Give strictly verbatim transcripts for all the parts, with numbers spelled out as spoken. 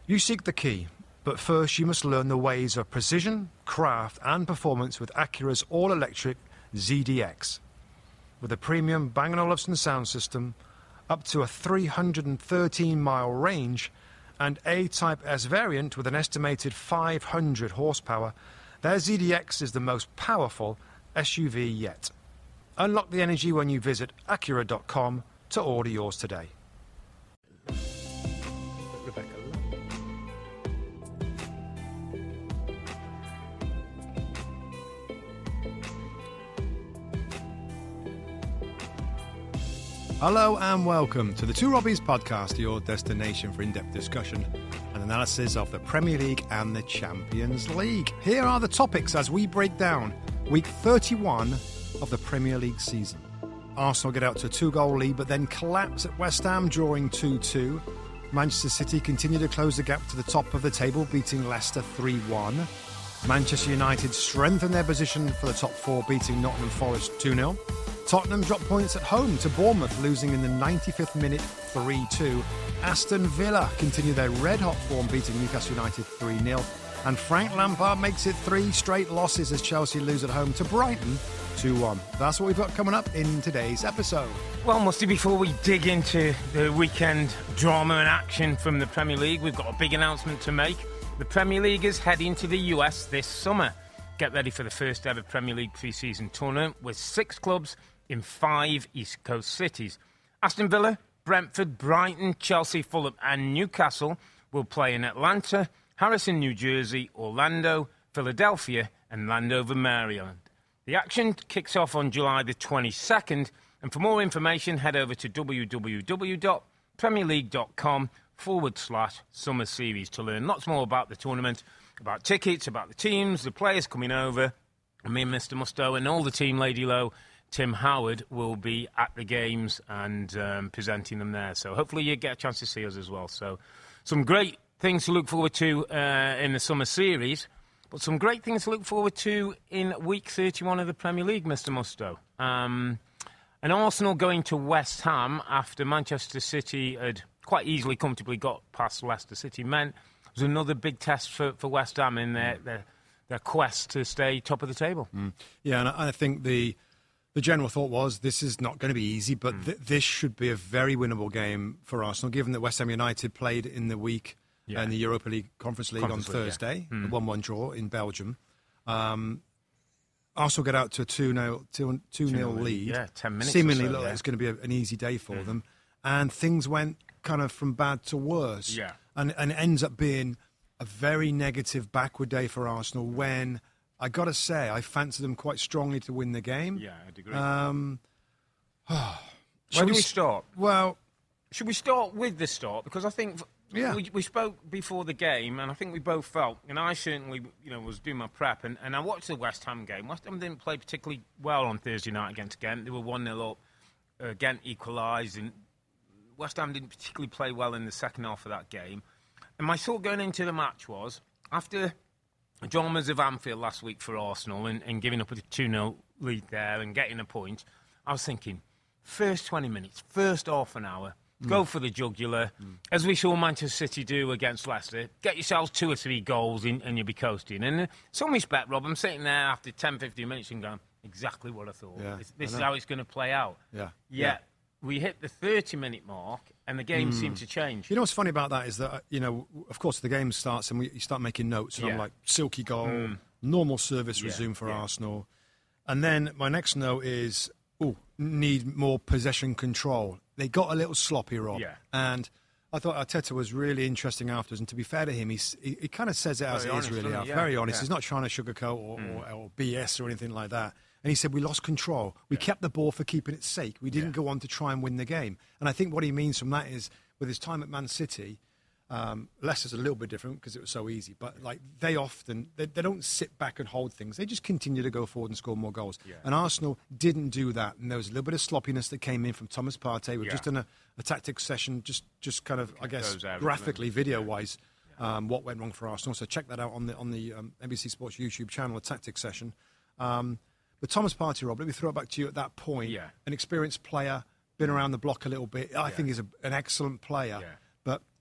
You seek the key, but first you must learn the ways of precision, craft and performance with Acura's all-electric Z D X. With a premium Bang & Olufsen sound system, up to a three hundred thirteen mile range, and A-Type S variant with an estimated five hundred horsepower, their Z D X is the most powerful S U V yet. Unlock the energy when you visit Acura dot com to order yours today. Rebecca. Hello and welcome to the Two Robbies podcast, your destination for in-depth discussion and analysis of the Premier League and the Champions League. Here are the topics as we break down week thirty-one of the Premier League season. Arsenal get out to a two-goal lead but then collapse at West Ham, drawing two two. Manchester City continue to close the gap to the top of the table, beating Leicester three one. Manchester United strengthen their position for the top four, beating Nottingham Forest two nil. Tottenham drop points at home to Bournemouth, losing in the ninety-fifth minute three two. Aston Villa continue their red-hot form, beating Newcastle United three nil. And Frank Lampard makes it three straight losses as Chelsea lose at home to Brighton two one. That's what we've got coming up in today's episode. Well, Musty, before we dig into the weekend drama and action from the Premier League, we've got a big announcement to make. The Premier League is heading to the U S this summer. Get ready for the first ever Premier League pre-season tournament with six clubs in five East Coast cities. Aston Villa, Brentford, Brighton, Chelsea, Fulham and Newcastle will play in Atlanta, Harrison, New Jersey, Orlando, Philadelphia and Landover, Maryland. The action kicks off on July the twenty-second, and for more information head over to www.premierleague.com forward slash summer series to learn lots more about the tournament, about tickets, about the teams, the players coming over, and me and Mister Musto and all the team, Lady Low, Tim Howard will be at the games and um, presenting them there. So hopefully you get a chance to see us as well. So some great things to look forward to uh, in the summer series, but some great things to look forward to in week thirty-one of the Premier League, Mister Musto. Um, and Arsenal going to West Ham after Manchester City had quite easily, comfortably got past Leicester City meant it was another big test for, for West Ham in their, their, their quest to stay top of the table. Mm. Yeah, and I think the... The general thought was this is not going to be easy, but mm. th- this should be a very winnable game for Arsenal, given that West Ham United played in the week yeah. in the Europa League Conference League Conference on League, Thursday, yeah. mm. a one one draw in Belgium. Um, Arsenal get out to a two nil lead. Yeah, ten minutes Seemingly so, looked yeah. like it's going to be a, an easy day for mm. them. And things went kind of from bad to worse. Yeah. And, and it ends up being a very negative backward day for Arsenal when... I got to say, I fancy them quite strongly to win the game. Yeah, I'd agree. Um, oh, Where do we, we start? Well, should we start with the start? Because I think yeah. we, we spoke before the game, and I think we both felt, and I certainly, you know, was doing my prep, and, and I watched the West Ham game. West Ham didn't play particularly well on Thursday night against Ghent. They were one nil up. Uh, Ghent equalised, and West Ham didn't particularly play well in the second half of that game. And my thought going into the match was, after the dramas of Anfield last week for Arsenal and, and giving up a two nil lead there and getting a point, I was thinking, first twenty minutes, first half an hour, mm. go for the jugular, mm. as we saw Manchester City do against Leicester. Get yourselves two or three goals in, and you'll be coasting. And in some respect, Rob, I'm sitting there after ten, fifteen minutes and going, exactly what I thought. Yeah, this this I is how it's going to play out. Yeah. Yet, yeah. we hit the thirty-minute mark and the game mm. seemed to change. You know what's funny about that is that, you know, of course the game starts and we, you start making notes and yeah. I'm like, silky goal, mm. normal service yeah. resume for yeah. Arsenal. And then my next note is, oh, need more possession control. They got a little sloppy, Rob. Yeah. And I thought Arteta was really interesting afterwards. And to be fair to him, he's, he, he kind of says it as very it is, really. Yeah. Very honest. Yeah. He's not trying to sugarcoat or, mm. or, or B S or anything like that. And he said, we lost control. We yeah. kept the ball for keeping its sake. We didn't yeah. go on to try and win the game. And I think what he means from that is, with his time at Man City, um, Leicester's a little bit different because it was so easy. But like they often, they, they don't sit back and hold things. They just continue to go forward and score more goals. Yeah. And Arsenal didn't do that. And there was a little bit of sloppiness that came in from Thomas Partey. We've yeah. just done a, a tactics session, just just kind of, I guess, out, graphically, video-wise, yeah. um, what went wrong for Arsenal. So check that out on the on the um, N B C Sports YouTube channel, a tactics session. Um, but Thomas Partey, Rob, let me throw it back to you at that point. Yeah. An experienced player, been around the block a little bit. I yeah. think he's a, an excellent player. Yeah. But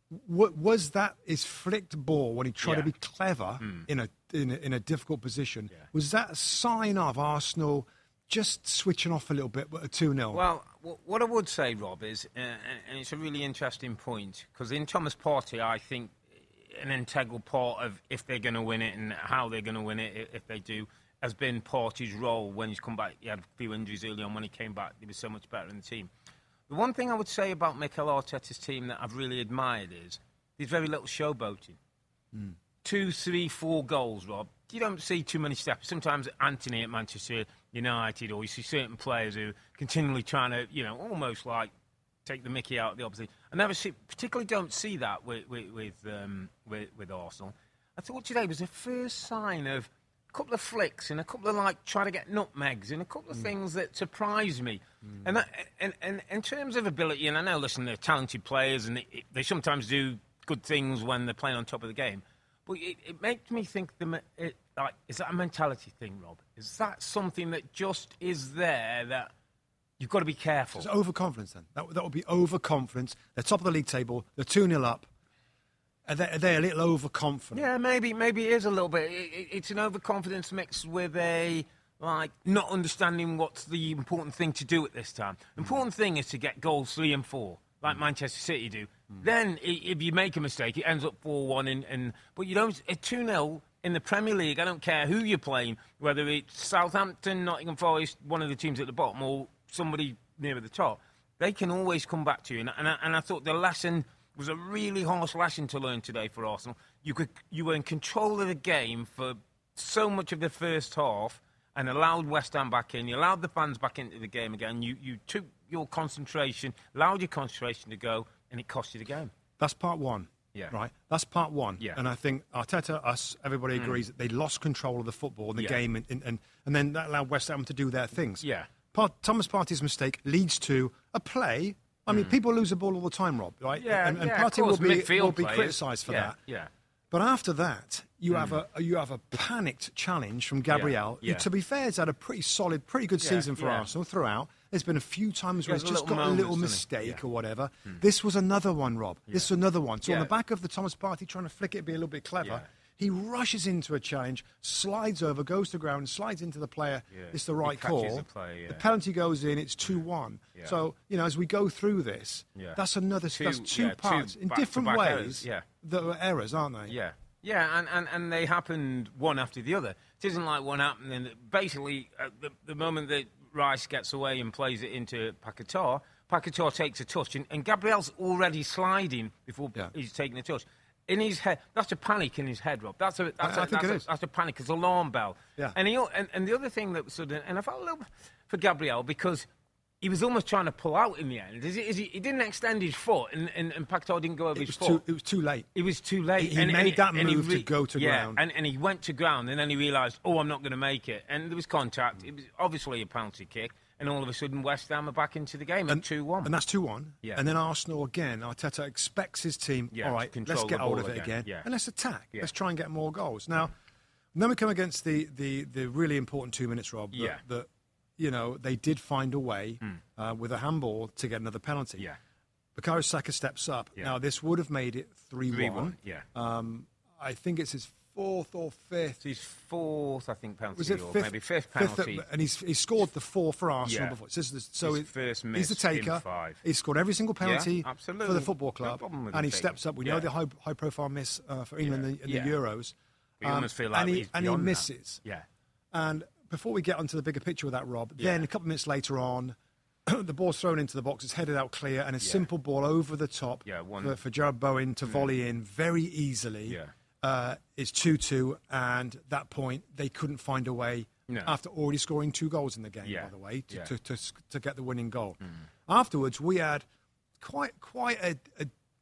w- was that his flicked ball when he tried Yeah. to be clever Mm. in a in a, in a difficult position? Yeah. Was that a sign of Arsenal just switching off a little bit with a two nil? Well, w- what I would say, Rob, is, uh, and it's a really interesting point, because in Thomas Partey, I think an integral part of if they're going to win it and how they're going to win it, i- if they do, has been Partey's role when he's come back. He had a few injuries early on. When he came back, he was so much better in the team. The one thing I would say about Mikel Arteta's team that I've really admired is there's very little showboating. Mm. Two, three, four goals, Rob. You don't see too many steps. Sometimes Anthony at Manchester United, or you see certain players who continually trying to, you know, almost like take the mickey out of the opposite. I never see, particularly don't see that with with with, um, with with Arsenal. I thought today was the first sign of a couple of flicks and a couple of like trying to get nutmegs and a couple of mm. things that surprised me. Mm. And, that, and and in terms of ability, and I know, listen, they're talented players and it, it, they sometimes do good things when they're playing on top of the game. But it, it makes me think, the, it, like, is that a mentality thing, Rob? Is that something that just is there that you've got to be careful? It's overconfidence then. That, that would be overconfidence. They're top of the league table. They're two nil up. Are they, are they a little overconfident? Yeah, maybe maybe it is a little bit. It, it, it's an overconfidence mixed with a, like, not understanding what's the important thing to do at this time. The important thing is to get goals three and four, like mm. Manchester City do. Mm. Then, if you make a mistake, it ends up four one. And, and, but you don't... A two nil in the Premier League, I don't care who you're playing, whether it's Southampton, Nottingham Forest, one of the teams at the bottom, or somebody near the top, they can always come back to you. And, and, I, and I thought the lesson was a really harsh lesson to learn today for Arsenal. You could, you were in control of the game for so much of the first half and allowed West Ham back in. You allowed the fans back into the game again. You, you took your concentration, allowed your concentration to go, and it cost you the game. That's part one. Yeah. Right? That's part one. Yeah. And I think Arteta, us, everybody agrees mm. that they lost control of the football and the yeah. game, and, and, and then that allowed West Ham to do their things. Yeah. Part, Thomas Partey's mistake leads to a play. I mean, mm. people lose the ball all the time, Rob, right? Yeah, and and yeah, Partey will be, will be players. criticised for yeah, that. Yeah. But after that, you mm. have a you have a panicked challenge from Gabriel, yeah, yeah. who, to be fair, has had a pretty solid, pretty good yeah, season for yeah. Arsenal throughout. There's been a few times where he's he's just got moments, a little doesn't mistake yeah. or whatever. Mm. This was another one, Rob. Yeah. This was another one. So yeah. on the back of the Thomas Partey trying to flick it, be a little bit clever, yeah. he rushes into a challenge, slides over, goes to ground, slides into the player. Yeah. It's the right he call. The, play, yeah. the penalty goes in. It's two one. Yeah. So, you know, as we go through this, yeah. that's another two, that's two yeah, parts two in back different ways ways yeah. that are errors, aren't they? Yeah. Yeah, and, and, and they happened one after the other. It isn't like one happened, and basically, uh, the, the moment that Rice gets away and plays it into Paquetá, Paquetá takes a touch, and, and Gabriel's already sliding before yeah. he's taking a touch. In his head, that's a panic in his head, Rob. That's a that's I, a, I think that's, it a, is. that's a panic. It's an alarm bell. Yeah. And he and, and the other thing that sort of, and I felt a little for Gabriel because he was almost trying to pull out in the end. Is he, is he, he didn't extend his foot, and, and, and Paquetá didn't go over it his was foot. Too, it was too late. It was too late. He, he and, made and, that and move re- to go to yeah, ground. And, and he went to ground, and then he realised, oh, I'm not going to make it. And there was contact. It was obviously a penalty kick. And all of a sudden, West Ham are back into the game at two one. And that's two one. Yeah. And then Arsenal again, Arteta expects his team, yeah, all right, let's get hold of it again. again yeah. and let's attack. Yeah. Let's try and get more goals. Now, then we come against the, the, the really important two minutes, Rob, that, yeah. that you know, they did find a way mm. uh, with a handball to get another penalty. Yeah. Bukayo Saka steps up. Yeah. Now, this would have made it three one. Yeah. Um, I think it's his fourth or fifth. It's his fourth, I think, penalty. Was it or fifth? Maybe fifth penalty. Fifth, and he's he scored the four for Arsenal yeah. before. So, so his first miss he's the taker. in five. He's scored every single penalty yeah, for the football club, no and he steps up. We yeah. know the high, high-profile miss uh, for England yeah. in, in yeah. the Euros. You um, almost feel like and he, he's and he beyond misses. That. Yeah. And before we get onto the bigger picture with that, Rob, yeah. then a couple of minutes later on, the ball's thrown into the box, it's headed out clear, and a yeah. simple ball over the top yeah, one, for, for Jared Bowen to mm. volley in very easily. Yeah. Uh, it's two two, and at that point, they couldn't find a way, no. after already scoring two goals in the game, yeah. by the way, to, yeah. to, to, to get the winning goal. Mm. Afterwards, we had quite quite a, a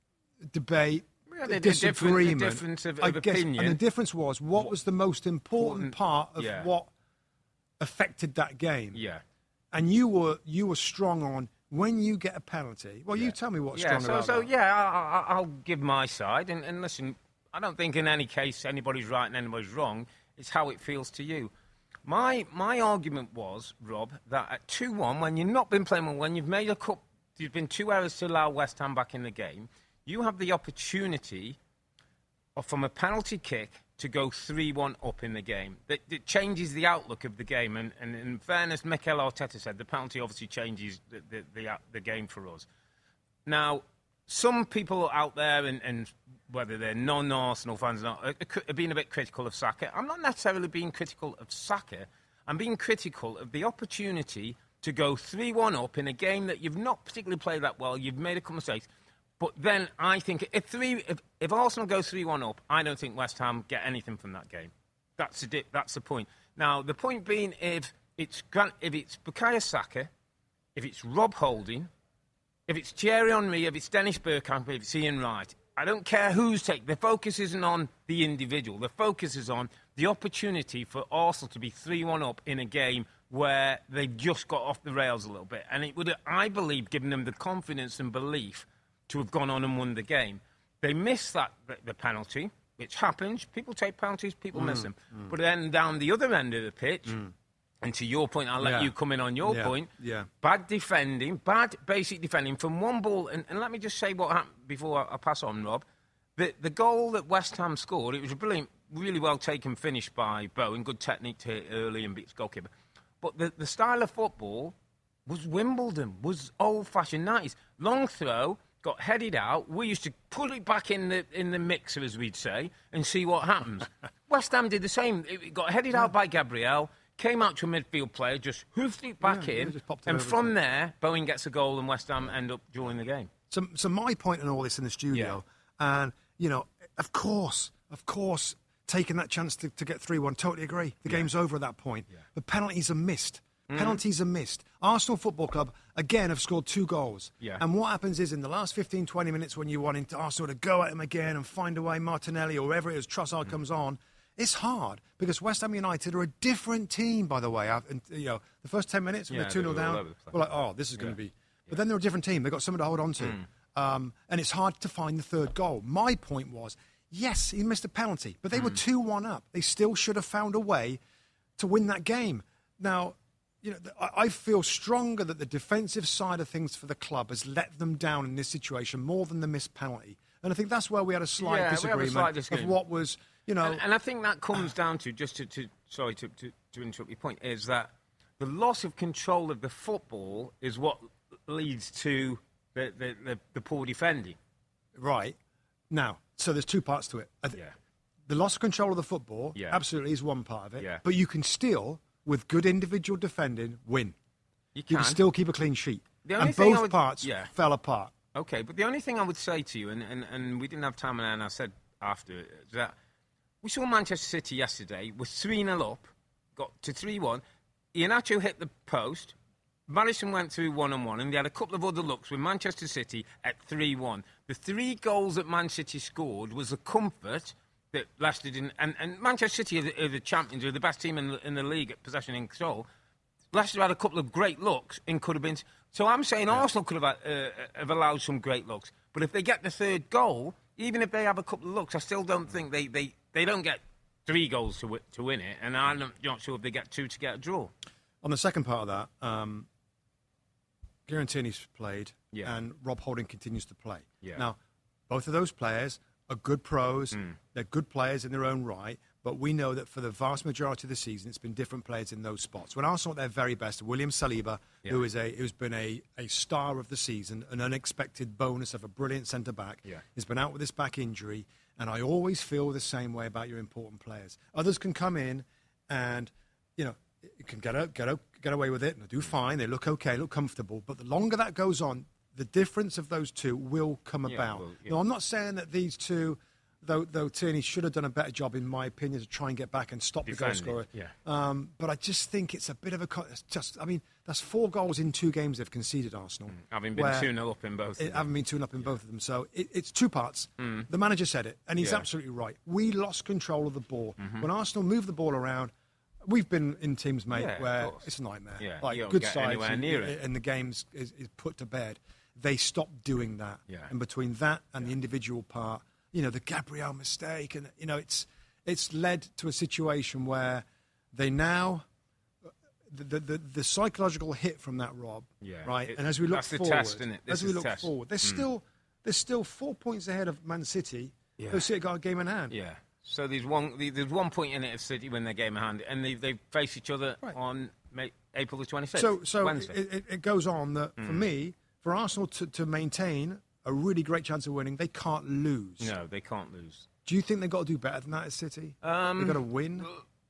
debate, we had a a disagreement. A difference of, I of guess, opinion. and the difference was, what, what was the most important, important part of yeah. what affected that game? Yeah. And you were you were strong on when you get a penalty. Well, yeah. you tell me what's yeah, strong so, about so, that. yeah, I, I, I'll give my side. And, and listen, I don't think in any case anybody's right and anybody's wrong. It's how it feels to you. My my argument was, Rob, that at two one, when you've not been playing well, when you've made a cup, you've been two errors to allow West Ham back in the game, You have the opportunity of, from a penalty kick to go three one up in the game. That, that changes the outlook of the game. And, and in fairness, Mikel Arteta said the penalty obviously changes the, the, the, the game for us. Now, some people out there, and, and whether they're non-Arsenal fans or not, are, are being a bit critical of Saka. I'm not necessarily being critical of Saka. I'm being critical of the opportunity to go three one up in a game that you've not particularly played that well. You've made a couple of mistakes. But then I think if three, if, if Arsenal go three one up, I don't think West Ham get anything from that game. That's the, that's the point. Now, the point being, if it's, if it's Bukayo Saka, if it's Rob Holding, if it's Thierry Henry, if it's Dennis Bergkamp, if it's Ian Wright, I don't care who's taking. The focus isn't on the individual. The focus is on the opportunity for Arsenal to be three one up in a game where they've just got off the rails a little bit. And it would, I believe, given them the confidence and belief to have gone on and won the game. They missed that, the, the penalty, which happens. People take penalties, people mm, miss them. Mm. But then down the other end of the pitch, mm. and to your point, I'll let yeah. you come in on your yeah. point, yeah. bad defending, bad basic defending from one ball. And, and let me just say what happened before I, I pass on, Rob. The, the goal that West Ham scored, it was a brilliant, really well taken finish by Bowen, good technique to hit early and beat his goalkeeper. But the, the style of football was Wimbledon, was old-fashioned nineties. Long throw, got headed out. We used to put it back in the in the mixer, as we'd say, and see what happens. West Ham did the same. It got headed yeah. out by Gabriel, came out to a midfield player, just hoofed it back yeah, in, it and from there, Bowen gets a goal and West Ham end up drawing the game. So, so my point in all this in the studio, yeah. and, you know, of course, of course, taking that chance to, to get three one, totally agree. The yeah. game's over at that point. Yeah. The penalties are missed. Mm. Penalties are missed. Arsenal Football Club, again, have scored two goals. Yeah. And what happens is in the last fifteen, twenty minutes when you want into Arsenal to go at him again and find a way, Martinelli or whoever it is, Trossard mm. comes on, it's hard because West Ham United are a different team, by the way. And, you know, the first ten minutes when yeah, they're two nil down, we're like, oh, this is going to yeah. be... But yeah. then they're a different team. They've got someone to hold on to. Mm. Um, and it's hard to find the third goal. My point was, yes, he missed a penalty, but they mm. were two one up. They still should have found a way to win that game. Now... You know, I feel stronger that the defensive side of things for the club has let them down in this situation more than the missed penalty. And I think that's where we had a slight yeah, disagreement a slight disagreement of what was, you know... And, and I think that comes down to, just to, to sorry to, to, to interrupt your point, is that the loss of control of the football is what leads to the, the, the, the poor defending. Right. Now, so there's two parts to it. Yeah. The loss of control of the football yeah. absolutely is one part of it. Yeah. But you can still... with good individual defending, win. You can. You can still keep a clean sheet. The only and thing both I would, parts yeah. fell apart. Okay, but the only thing I would say to you, and, and, and we didn't have time, and I said after, is that we saw Manchester City yesterday with three nil up, got to three one. Iheanacho hit the post. Maddison went through one-on-one, and they had a couple of other looks with Manchester City at three one. The three goals that Man City scored was a comfort that lasted in, and, and Manchester City are the, are the champions, are the best team in the, in the league at possession and control. Leicester had a couple of great looks and could have been. So I'm saying yeah. Arsenal could have, uh, have allowed some great looks, but if they get the third goal, even if they have a couple of looks, I still don't think they, they, they don't get three goals to to win it, and I'm not, not sure if they get two to get a draw. On the second part of that, um, Kieran Tierney's played, yeah. and Rob Holding continues to play. Yeah. Now, both of those players are good pros. Mm. They're good players in their own right, but we know that for the vast majority of the season, it's been different players in those spots. When Arsenal at their very best, William Saliba, yeah. who is a who's been a, a star of the season, an unexpected bonus of a brilliant centre back, yeah. has been out with this back injury, and I always feel the same way about your important players. Others can come in and, you know, can get out, get out, get away with it and do fine. They look okay, look comfortable, but the longer that goes on, the difference of those two will come yeah, about. well, yeah. Now, I'm not saying that these two, though, though Tierney should have done a better job, in my opinion, to try and get back and stop Defending, the goal scorer. Yeah. Um, but I just think it's a bit of a... It's just, I mean, that's four goals in two games they've conceded, Arsenal. Mm. Having been two nil up in both it, of them. Having been two nil up in yeah. both of them. So it, it's two parts. Mm. The manager said it, and he's yeah. absolutely right. We lost control of the ball. Mm-hmm. When Arsenal moved the ball around, we've been in teams, mate, yeah, where it's a nightmare. Yeah, like, you don't good get sides, anywhere and, near it. and the game's is, is put to bed. They stopped doing that. Yeah. And between that and yeah. the individual part, you know, the Gabriel mistake, and, you know, it's it's led to a situation where they now, the the, the, the psychological hit from that, Rob, yeah. right? It, and as we look that's forward, the test, isn't it? This as we is look the test. forward, they're mm. still they're still four points ahead of Man City, Yeah. who City got a game in hand. Yeah. So there's one there's one point in it of City when their game in hand, and they they face each other Right. on May, April the twenty-sixth. So, so Wednesday. it, it, it goes on that Mm. for me, for Arsenal to, to maintain a really great chance of winning, they can't lose. no, they can't lose. Do you think they've got to do better than that at City? Um, They've got to win?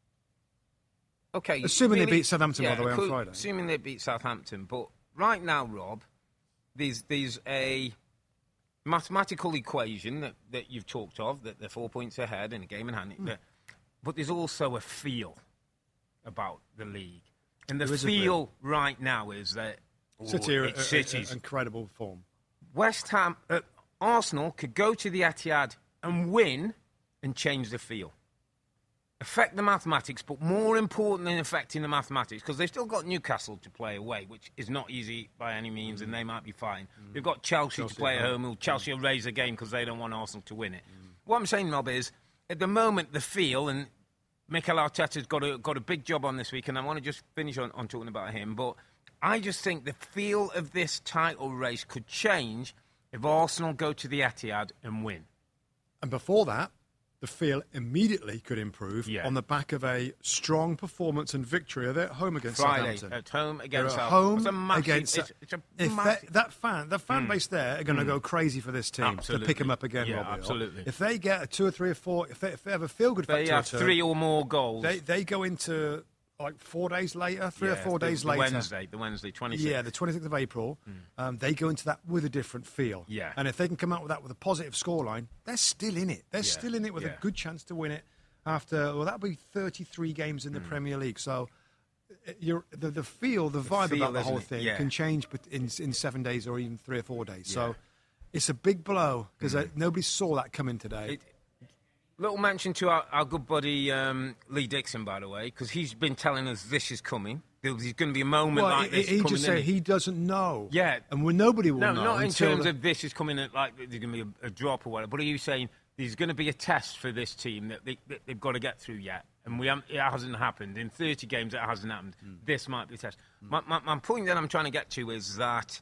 Okay. Assuming they really- beat Southampton, by yeah, the way, on could- Friday. Assuming they beat Southampton, but right now, Rob, there's there's a mathematical equation that, that you've talked of, that they're four points ahead in a game in hand. Mm. that- But there's also a feel about the league. And the There is a feel right now is that oh, City are it's a- a- City's. a- incredible form. West Ham, uh, Arsenal could go to the Etihad and win and change the feel. Affect the mathematics, but more important than affecting the mathematics, because they've still got Newcastle to play away, which is not easy by any means, mm. and they might be fine. Mm. They've got Chelsea, Chelsea to play at home, who Chelsea will raise a game because they don't want Arsenal to win it. Mm. What I'm saying, Rob, is at the moment the feel, and Mikel Arteta's got a, got a big job on this week, and I want to just finish on, on talking about him, but I just think the feel of this title race could change if Arsenal go to the Etihad and win. And before that, the feel immediately could improve Yeah. on the back of a strong performance and victory. They're at home against Friday Southampton. at home They're against at Southampton. home It's a massive, against. it's, it's a if massive. that, that fan, the fan Mm. base there are going to Mm. go crazy for this team Absolutely. to pick them up again. Yeah, Robbie. absolutely. If they get a two or three or four, if they, if they have a feel good They factor, have return, three or more goals. They they go into like four days later, three or Yeah, four the, days the later. Wednesday, the Wednesday, twenty-sixth. Yeah, the twenty-sixth of April. Mm. Um, they go into that with a different feel. Yeah. And if they can come out with that with a positive scoreline, they're still in it. They're Yeah. still in it with Yeah. a good chance to win it after, well, that'll be thirty-three games in the Mm. Premier League. So uh, you're, the, the feel, the, vibe feel, about the isn't whole it? thing Yeah. can change but in, in seven days or even three or four days. Yeah. So it's a big blow because Mm. nobody saw that coming today. It, little mention to our, our good buddy um, Lee Dixon, by the way, because he's been telling us this is coming. There's going to be a moment well, like he, this he coming just said in. he doesn't know. Yeah. And we, nobody will No, know. not in until terms the, of this is coming at like there's going to be a, a drop or whatever. But are you saying there's going to be a test for this team that, they, that they've got to get through yet? And we haven't, it hasn't happened. In thirty games, it hasn't happened. Mm. This might be a test. Mm. My, my, my point that I'm trying to get to is that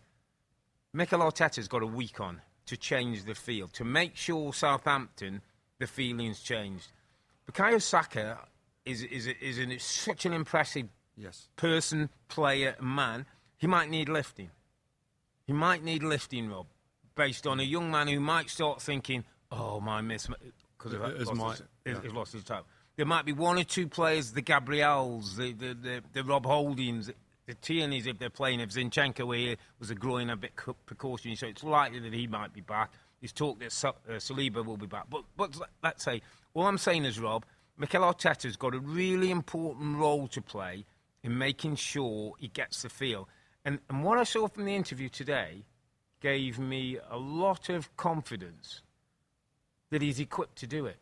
Mikel Arteta's got a week on to change the field, to make sure Southampton, the feeling's changed. Bukayo Saka is, is, is, an, is such an impressive yes. person, player, man. He might need lifting. He might need lifting, Rob, based on a young man who might start thinking, oh, my miss, because As he's my- lost, his- yeah. he's lost his title. There might be one or two players, the Gabriels, the, the, the, the Rob Holdings, the Tierney's, if they're playing. If Zinchenko here was a groin a bit precautionary, so it's likely that he might be back. There's talk that Sa- uh, Saliba will be back. But, but let's say, all I'm saying is, Rob, Mikel Arteta's got a really important role to play in making sure he gets the feel. And, and what I saw from the interview today gave me a lot of confidence that he's equipped to do it.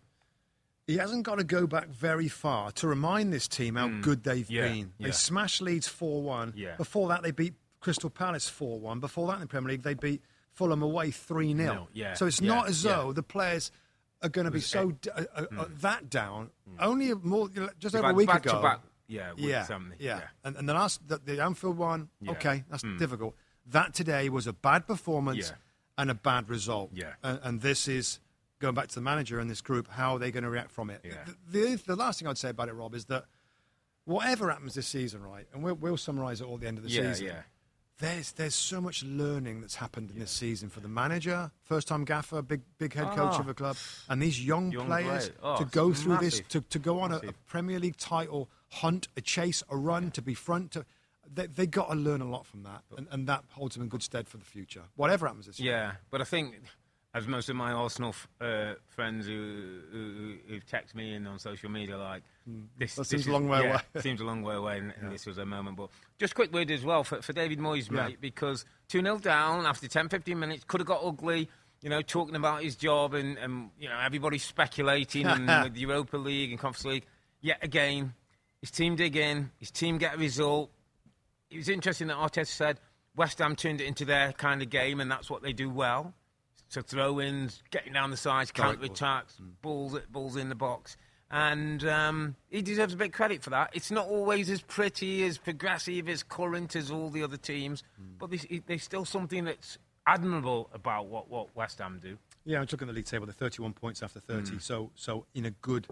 He hasn't got to go back very far to remind this team how Mm. good they've Yeah, been. They yeah. smashed Leeds four one. Yeah. Before that, they beat Crystal Palace four one. Before that, in the Premier League, they beat Fulham away three nil. No, yeah, so it's yeah, not as yeah. though the players are going to be was so it- d- uh, uh, uh, Mm. that down. Only a more, just They've over a had week back ago. to back, yeah, with yeah, something, yeah. yeah. And, and the last, the, the Anfield one, Yeah. okay, that's Mm. difficult. That today was a bad performance Yeah. and a bad result. Yeah. And, and this is, going back to the manager and this group, how are they going to react from it? Yeah. The, the, the last thing I'd say about it, Rob, is that whatever happens this season, right, and we'll, we'll summarise it all at the end of the Yeah, season, yeah. there's there's so much learning that's happened in this season for the manager, first-time gaffer, big big head coach Ah. of a club, and these young, Young players players. Oh, to it's go through this, massive. to, to go on a, a Massive. Premier League title hunt, a chase, a run, to be front. To, they they got to learn a lot from that, and, and that holds them in good stead for the future, whatever happens this year. Yeah, but I think, as most of my Arsenal uh, friends who, who who've texted me in on social media, like this, That this seems is, a long way yeah, away. seems a long way away, and, and Yeah. this was a moment. But just quick word as well for, for David Moyes, Yeah. mate, because two nil down after ten, fifteen minutes could have got ugly. You know, talking about his job and, and you know everybody speculating and with the Europa League and Conference League. Yet again, his team dig in, his team get a result. It was interesting that Arteta said West Ham turned it into their kind of game, and that's what they do well. So throw-ins, getting down the sides, counter-attacks, balls, balls in the box. And um, he deserves a bit of credit for that. It's not always as pretty, as progressive, as current as all the other temes, but there's, there's still something that's admirable about what, what West Ham do. Yeah, I'm looking at the league table. They're thirty-one points after thirty, mm. so so in a good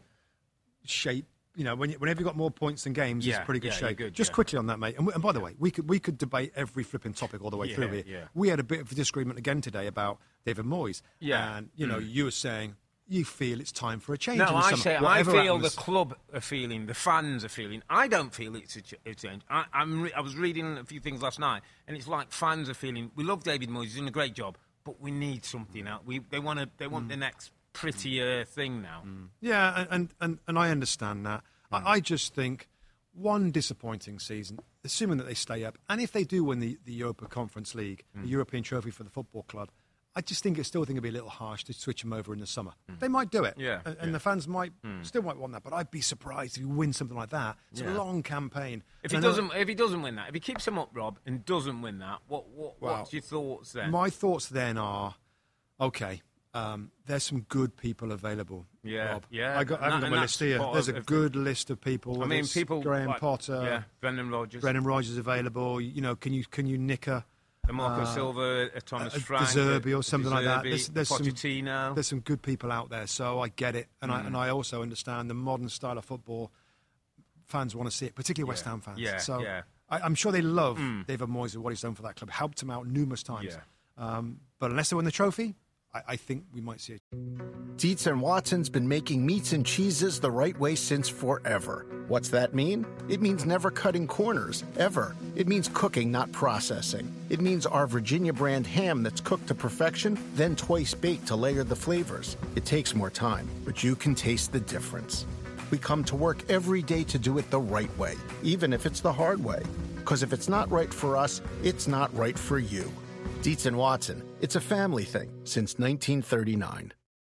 shape. You know, when you, whenever you've got more points than games, yeah, it's pretty good yeah, shape. Good, Just yeah. quickly on that, mate. And, we, and by the way, we could we could debate every flipping topic all the way yeah, through here. Yeah. We had a bit of a disagreement again today about David Moyes. Yeah. And, you know, mm. you were saying you feel it's time for a change. No, in the I summer. say Whatever I feel happens. the club are feeling, the fans are feeling. I don't feel it's a, ch- a change. I, I'm re- I was reading a few things last night, and it's like fans are feeling. We love David Moyes; he's doing a great job, but we need something out. We they want to they want mm. the next prettier thing now. Mm. Yeah, and, and and I understand that. Mm. I, I just think one disappointing season, assuming that they stay up, and if they do win the, the Europa Conference League, mm. the European trophy for the football club, I just think I still think it'd be a little harsh to switch them over in the summer. Mm. They might do it, yeah, and, and yeah. the fans might mm. still might want that. But I'd be surprised if you win something like that. It's yeah. a long campaign. If he doesn't, if he doesn't win that, if he keeps them up, Rob, and doesn't win that, what what well, what's your thoughts then? My thoughts then are, okay, um, there's some good people available. Yeah, Rob. yeah. I, got, I haven't got my list here. There's a good the, list of people. I mean, people Graham like, Potter, yeah, Brendan Rodgers, Brendan Rodgers available. You know, can you can you nick a A Marco uh, Silva, a Thomas a, Frank, De Zerbi or something De Zerbi, like that. There's, there's Pochettino. Some, there's some good people out there, so I get it, and mm. I and I also understand the modern style of football. Fans want to see it, particularly yeah. West Ham fans. Yeah, so yeah. I, I'm sure they love mm. David Moyes and what he's done for that club. Helped him out numerous times. Yeah. Um, but unless they win the trophy, I, I think we might see it. Dietz and Watson's been making meats and cheeses the right way since forever. What's that mean? It means never cutting corners, ever. It means cooking, not processing. It means our Virginia brand ham that's cooked to perfection, then twice baked to layer the flavors. It takes more time, but you can taste the difference. We come to work every day to do it the right way, even if it's the hard way. Because if it's not right for us, it's not right for you. Dietz and Watson, it's a family thing since nineteen thirty-nine.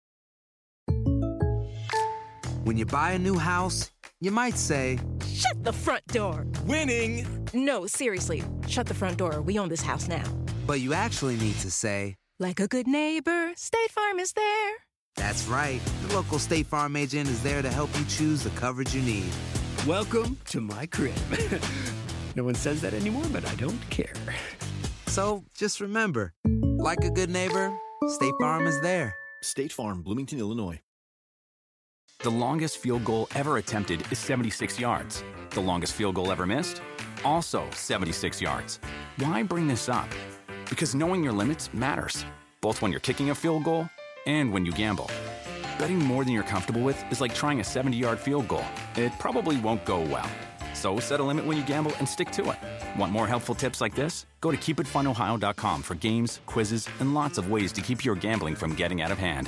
When you buy a new house, you might say, "Shut the front door." Winning! No, seriously, shut the front door. We own this house now. But you actually need to say, like a good neighbor, State Farm is there. That's right. The local State Farm agent is there to help you choose the coverage you need. Welcome to my crib. No one says that anymore, but I don't care. So just remember, like a good neighbor, State Farm is there. State Farm, Bloomington, Illinois. The longest field goal ever attempted is seventy-six yards. The longest field goal ever missed? Also seventy-six yards. Why bring this up? Because knowing your limits matters, both when you're kicking a field goal and when you gamble. Betting more than you're comfortable with is like trying a seventy-yard field goal. It probably won't go well. So set a limit when you gamble and stick to it. Want more helpful tips like this? Go to keep it fun ohio dot com for games, quizzes, and lots of ways to keep your gambling from getting out of hand.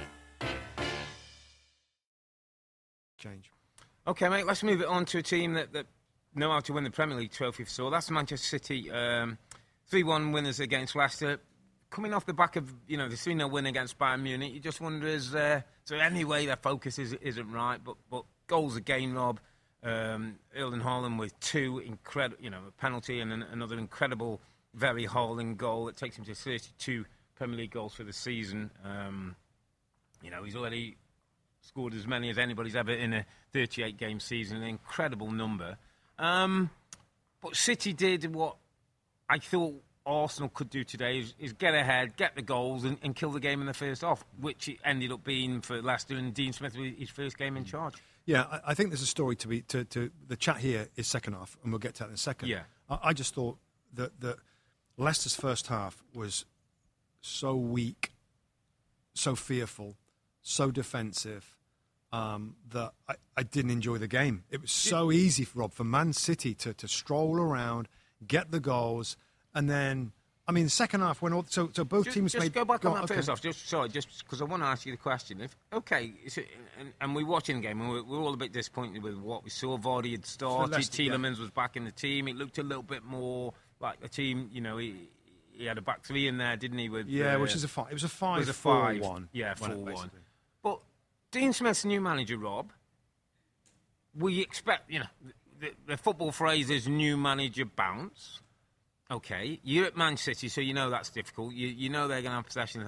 Change. Okay, mate, let's move it on to a team that, that know how to win the Premier League trophy for sure. That's Manchester City. Um, three one winners against Leicester. Coming off the back of, you know, the three nil win against Bayern Munich, you just wonder, is, uh, is there any way their focus is, isn't right? But but goals again, Rob. Um, Erling Haaland with two incredible, you know, a penalty and an, another incredible, very Haaland goal that takes him to thirty-two Premier League goals for the season. Um, you know, he's already scored as many as anybody's ever in a thirty-eight game season, an incredible number. Um, but City did what I thought Arsenal could do today, is, is get ahead, get the goals and, and kill the game in the first half, which it ended up being for Leicester and Dean Smith with his first game in charge. Yeah, I, I think there's a story to be to, to the chat here is second half, and we'll get to that in a second. Yeah, I, I just thought that that Leicester's first half was so weak, so fearful, so defensive um, that I, I didn't enjoy the game. It was so easy for Rob for Man City to to stroll around, get the goals, and then. I mean, the second half, when all, so, so both just, teams just made... go back go on that okay. first half. Just, sorry, just because I want to ask you the question. If Okay, it's a, and, and we're watching the game, and we're, we're all a bit disappointed with what we saw. Vardy had started, Leicester, Tielemans yeah. was back in the team. It looked a little bit more like the team, you know, he, he had a back three in there, didn't he? With Yeah, uh, which is a five. It was a five, it was a four, five. one. Yeah, four, one. But Dean Smith's new manager, Rob, we expect, you know, the, the football phrase is new manager bounce. Okay, you're at Man City, so you know that's difficult. You you know they're going to have possession.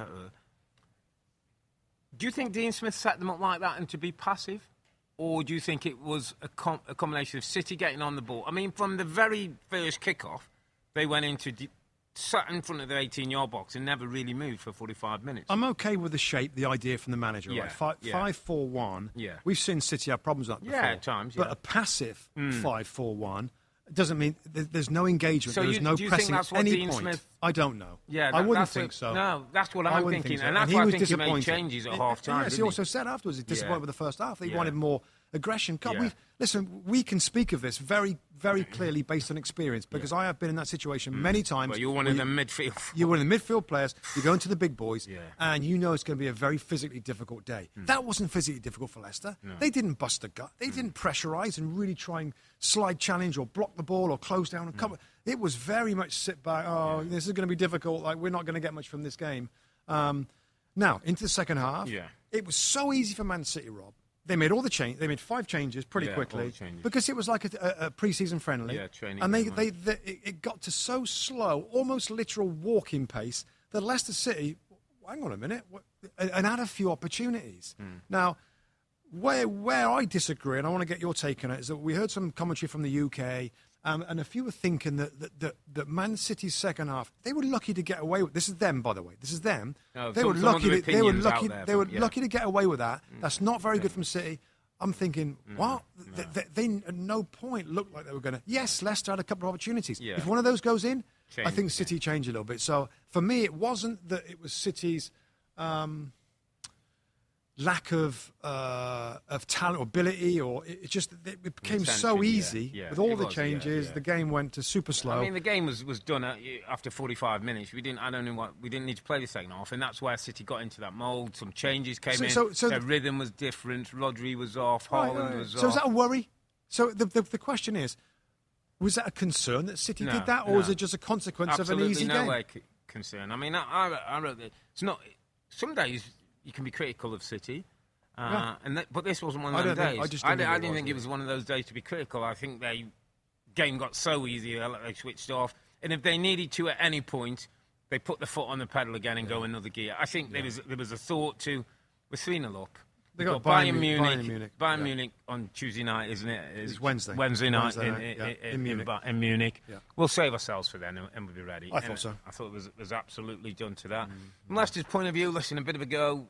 Do you think Dean Smith set them up like that and to be passive? Or do you think it was a, com- a combination of City getting on the ball? I mean, from the very first kickoff, they went into de- sat in front of their eighteen-yard box and never really moved for forty-five minutes. I'm okay with the shape, the idea from the manager. Yeah, right? Five, yeah. five four one. Yeah. We've seen City have problems like that Yeah, before. at times, But yeah. a passive Mm. five four one doesn't mean th- there's no engagement. So there's you- no do you think pressing that's at what any Dean point. Smith- I don't know. Yeah, I that- wouldn't that's think what- so. no, that's what I I'm wouldn't thinking, think so. and that's he why I was think he made disappointed. changes at Eh, half-time, Yes, he didn't he? also said afterwards he's disappointed Yeah. with the first half. He Yeah. wanted more aggression. God, Yeah. we've, listen, we can speak of this very, very clearly based on experience because I have been in that situation many times. Well, you're one where of the you- midfield. You're one of the midfield players. You go into the big boys, Yeah. and you know it's going to be a very physically difficult day. That wasn't physically difficult for Leicester. They didn't bust a gut. They didn't pressurise and really try and slide challenge or block the ball or close down and cover. It was very much sit back. Oh, this is going to be difficult. Like we're not going to get much from this game. Um, now into the second half, Yeah. it was so easy for Man City, Rob. They made all the change. They made five changes pretty Yeah, all quickly the changes. because it was like a, a, a pre-season friendly. Yeah, training and they, game, they, they it, it got to so slow, almost literal walking pace that Leicester City. Hang on a minute, what, and and had a few opportunities. Hmm. Now, where where I disagree, and I want to get your take on it, is that we heard some commentary from the U K. Um, and a few were thinking that, that, that, that Man City's second half, they were lucky to get away with. This is them, by the way. This is them. No, they some- were some lucky. other To, they were opinions out lucky. there They were from- yeah. lucky to get away with that. That's not very good from City. I'm thinking, what? They, they, they at no point looked like they were going to. Yes, Leicester had a couple of opportunities. Yeah. If one of those goes in, Change I think the City changed a little bit. So for me, it wasn't that it was City's um, lack of uh, of talent or ability, or it, it just it became so Intention, yeah, easy yeah. with all It the was, yeah, changes. yeah. The game went to super slow. I mean, the game was, was done at, after forty-five minutes. We didn't. I don't know what. We didn't need to play the second half, and that's where City got into that mould. Some changes came So- in. so- so Their the- rhythm was different. Rodri was off. Right, Haaland right. was So off. is that a worry? So the, the the question is, was that a concern that City No, did that, or no. was it just a consequence Absolutely of an easy no game? way c- concern. I mean, I, I, I wrote that it's not. Some days you can be critical of City, uh, Yeah. and that, but this wasn't one I of those don't days. think- I just I, don't di- think I it didn't was, think it yeah. was one of those days to be critical. I think they game got so easy they, they switched off, and if they needed to at any point, they put the foot on the pedal again and go another gear. I think there was there was a thought to we're three nil up. They We've got got Bayern Bayern Mu- Munich. Bayern Munich, Bayern yeah. Munich on Tuesday night, isn't it? It's Wednesday. Wednesday night Wednesday in, night, in, yeah, in, in Munich. Ba- in Munich. Yeah. We'll save ourselves for then, and, and we'll be ready. I And thought so. I thought it was, it was absolutely done to that. Mm. From Leicester's point of view, listen, a bit of a go,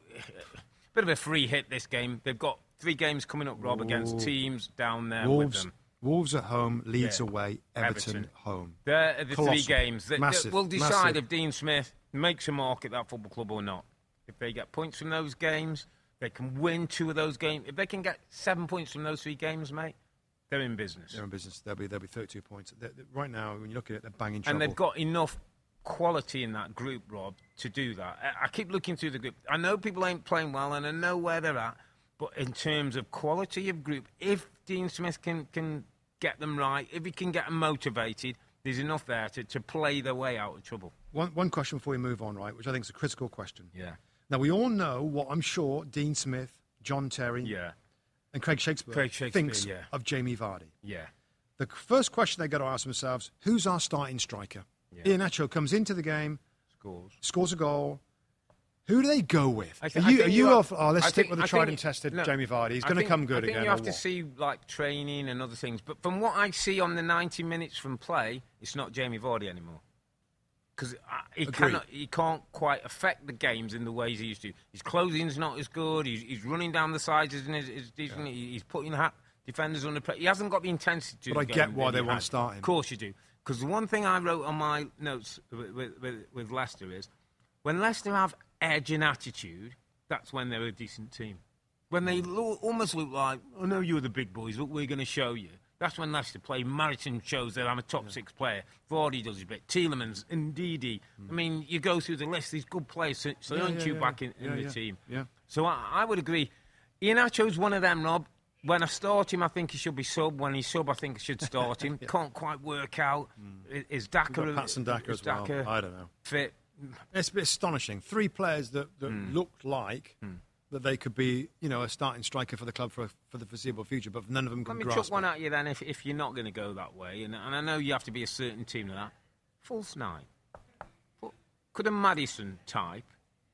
a bit of a free hit this game. They've got three games coming up, Rob, against Ooh. teams down there Wolves, with them. Wolves at home, Leeds Yeah. away, Everton, Everton. home. They're the Colossal. three games that, that Massive, will decide massive. if Dean Smith makes a mark at that football club or not. If they get points from those games, they can win two of those games. If they can get seven points from those three games, mate, they're in business. They're in business. There'll be there'll be thirty-two points. They're, they're- right now, when you look at it, they're banging trouble. And they've got enough quality in that group, Rob, to do that. I, I keep looking through the group. I know people ain't playing well, and I know where they're at. But in terms of quality of group, if Dean Smith can, can get them right, if he can get them motivated, there's enough there to, to play their way out of trouble. One, one question before we move on, right, which I think is a critical question. Yeah. Now, we all know what I'm sure Dean Smith, John Terry, Yeah. and Craig Shakespeare, Craig Shakespeare, thinks yeah. of Jamie Vardy. Yeah. The first question they've got to ask themselves, who's our starting striker? Yeah. Iheanacho comes into the game, Scores. scores a goal. Who do they go with? I Are thi- I you, think are you you have- off? Oh, let's I stick think- with the I tried think- and tested no, Jamie Vardy. He's I going to think- come good I think again. you or have to what? see like training and other things, but from what I see on the ninety minutes from play, it's not Jamie Vardy anymore. Because he Agreed. cannot, he can't quite affect the games in the ways he used to. His closing's not as good. He's, he's running down the sides isn't as, as decent. He- He's putting ha- defenders under pressure. He hasn't got the intensity. to But I the get game why that they he want had. starting. Of course you do. Because the one thing I wrote on my notes with, with, with, with Leicester is, when Leicester have edge and attitude, that's when they're a decent team. When they lo- almost look like, I know you're the big boys, but we're going to show you. That's when Leicester play. Mariton shows that I'm a top six player. Vardy does his bit. Tielemans, Ndidi. I mean, you go through the list, these good players, so, so Yeah, aren't yeah, you yeah, back in, yeah, in the yeah, team? yeah. So I, I would agree. Iheanacho's one of them, Rob. When I start him, I think he should be sub. When he's sub, I think I should start him. Can't quite work out. Is Is We've got Daka, Patson Daka is as well. Daka I don't know. fit? It's a bit astonishing. Three players that, that Hmm. looked like that they could be, you know, a starting striker for the club for for the foreseeable future, but none of them Let can me grasp chuck one it. at you then if, if you're not going to go that way. And, and I know you have to be a certain team to that. False nine. Well, could a Maddison type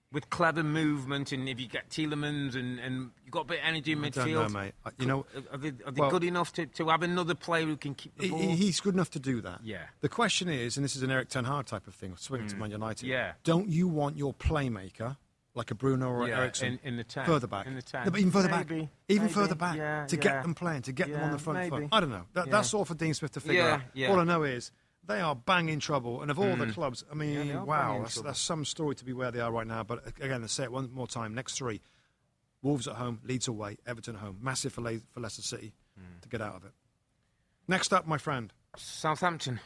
with clever movement, and if you get Tielemans and, and you've got a bit of energy in I midfield, don't know, mate. I- You know, are they, are they well- good enough to, to have another player who can keep the he, ball? he- he's good enough to do that. Yeah. The question is, and this is an Eric Ten Hag type of thing, swinging to Man United. Yeah. Don't you want your playmaker, like a Bruno or Yeah, Ericsson, in- in the ten. further back? In the ten. No, but even further Maybe, back. Even maybe. further back. Yeah, to yeah. get them playing, to get them on Yeah, the front maybe. foot. I don't know. That, Yeah. That's all for Dean Smith to figure Yeah, out. yeah. All I know is they are banging trouble. And of all Mm. the clubs, I mean, Yeah, they are banging wow, that's, trouble. that's some story to be where they are right now. But again, let's say it one more time. Next three. Wolves at home, Leeds away, Everton at home. Massive for, Le- for Leicester City Mm. to get out of it. Next up, my friend. Southampton.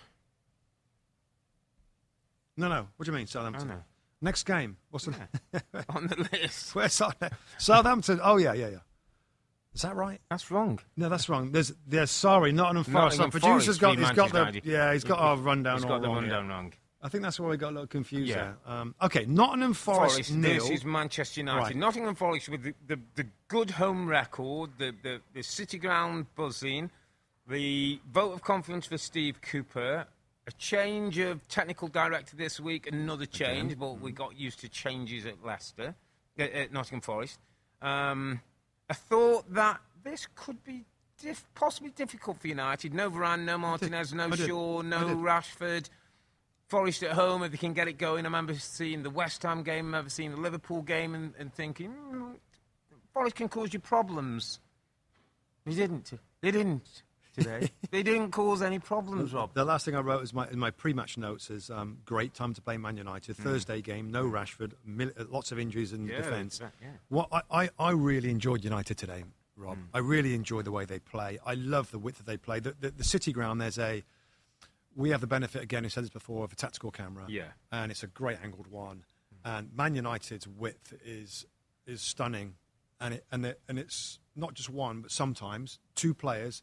No, no. What do you mean, Southampton? Oh, no. Next game. What's the On the list. Where's South- Southampton? Oh yeah, yeah, yeah. Is that right? That's wrong. No, that's wrong. There's, there's sorry, Nottingham Forest. Nottingham The producer's Forest got, beat he's got the, Manchester United. yeah, he's got our rundown He's all got the wrong, rundown yeah. wrong. I think that's where we got a little confused Yeah. there. Um, okay, Nottingham Forest, Forest nil. versus Manchester United. Right. Nottingham Forest with the, the, the good home record, the, the, the City Ground buzzing, the vote of confidence for Steve Cooper, a change of technical director this week, another change, but we got used to changes at Leicester, at, at Nottingham Forest. Um, I thought that this could be diff- possibly difficult for United. No Varane, no Martinez, no I did. Shaw, I no did. Rashford. Forest at home, if they can get it going. I remember seeing the West Ham game, I remember seeing the Liverpool game and, and thinking, mm, Forest can cause you problems. They didn't. They didn't today. They didn't cause any problems, Rob. The last thing I wrote is my, in my pre-match notes is um, great time to play Man United. Thursday game, no Rashford, mil- lots of injuries in Yeah, defence. that- yeah. What I, I, I really enjoyed United today, Rob. I really enjoy the way they play. I love the width that they play. The, the, the City Ground, there's a... We have the benefit, again, I said this before, of a tactical camera. Yeah. And it's a great angled one. And Man United's width is is stunning. And it, and it, and it's not just one, but sometimes two players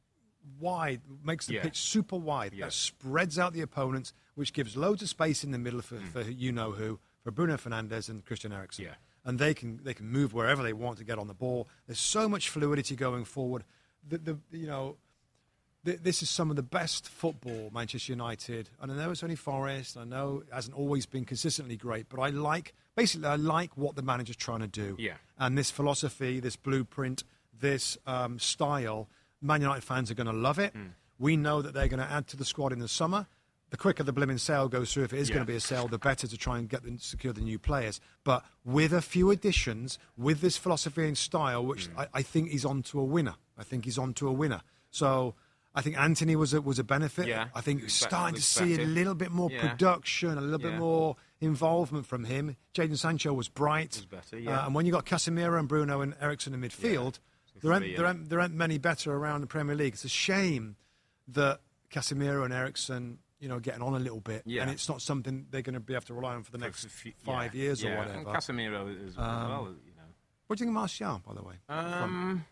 wide, makes the Yeah. pitch super wide. Yeah. That spreads out the opponents, which gives loads of space in the middle for, for you-know-who, for Bruno Fernandes and Christian Eriksen. Yeah. And they can they can move wherever they want to get on the ball. There's so much fluidity going forward. The, the you know... This is some of the best football Manchester United, and I know it's only Forest, I know it hasn't always been consistently great, but I like, basically I like what the manager's trying to do. Yeah. And this philosophy, this blueprint, this um, style, Man United fans are going to love it. We know that they're going to add to the squad in the summer. The quicker the blimmin' sale goes through, if it is Yeah. going to be a sale, the better to try and get the, secure the new players. But with a few additions, with this philosophy and style, which I, I think he's on to a winner. I think he's on to a winner. So... I think Anthony was a, was a benefit. Yeah. I think we're Looks be- starting to looks see better. a little bit more Yeah. production, a little bit Yeah. more involvement from him. Jadon Sancho was bright. Was better, yeah. Uh, and when you got Casemiro and Bruno and Ericsson in midfield, Yeah. there, aren't, Three, there, yeah. aren't, there aren't many better around the Premier League. It's a shame that Casemiro and Ericsson, you know, getting on a little bit, Yeah. and it's not something they're going to be able to rely on for the next For a few- five yeah, years yeah. or whatever. And Casemiro is Um, well, you know. What do you think of Martial, by the way? Um,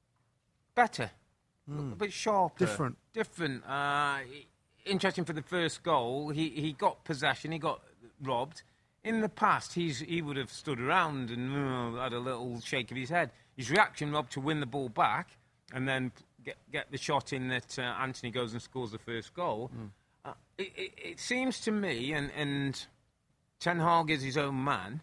better. A bit sharper. Different. Different. Uh, interesting for the first goal. He he got possession. He got robbed. In the past, he's he would have stood around and uh, had a little shake of his head. His reaction, Rob, to win the ball back and then get get the shot in that uh, Anthony goes and scores the first goal. Uh, it, it, it seems to me, and, and Ten Hag is his own man,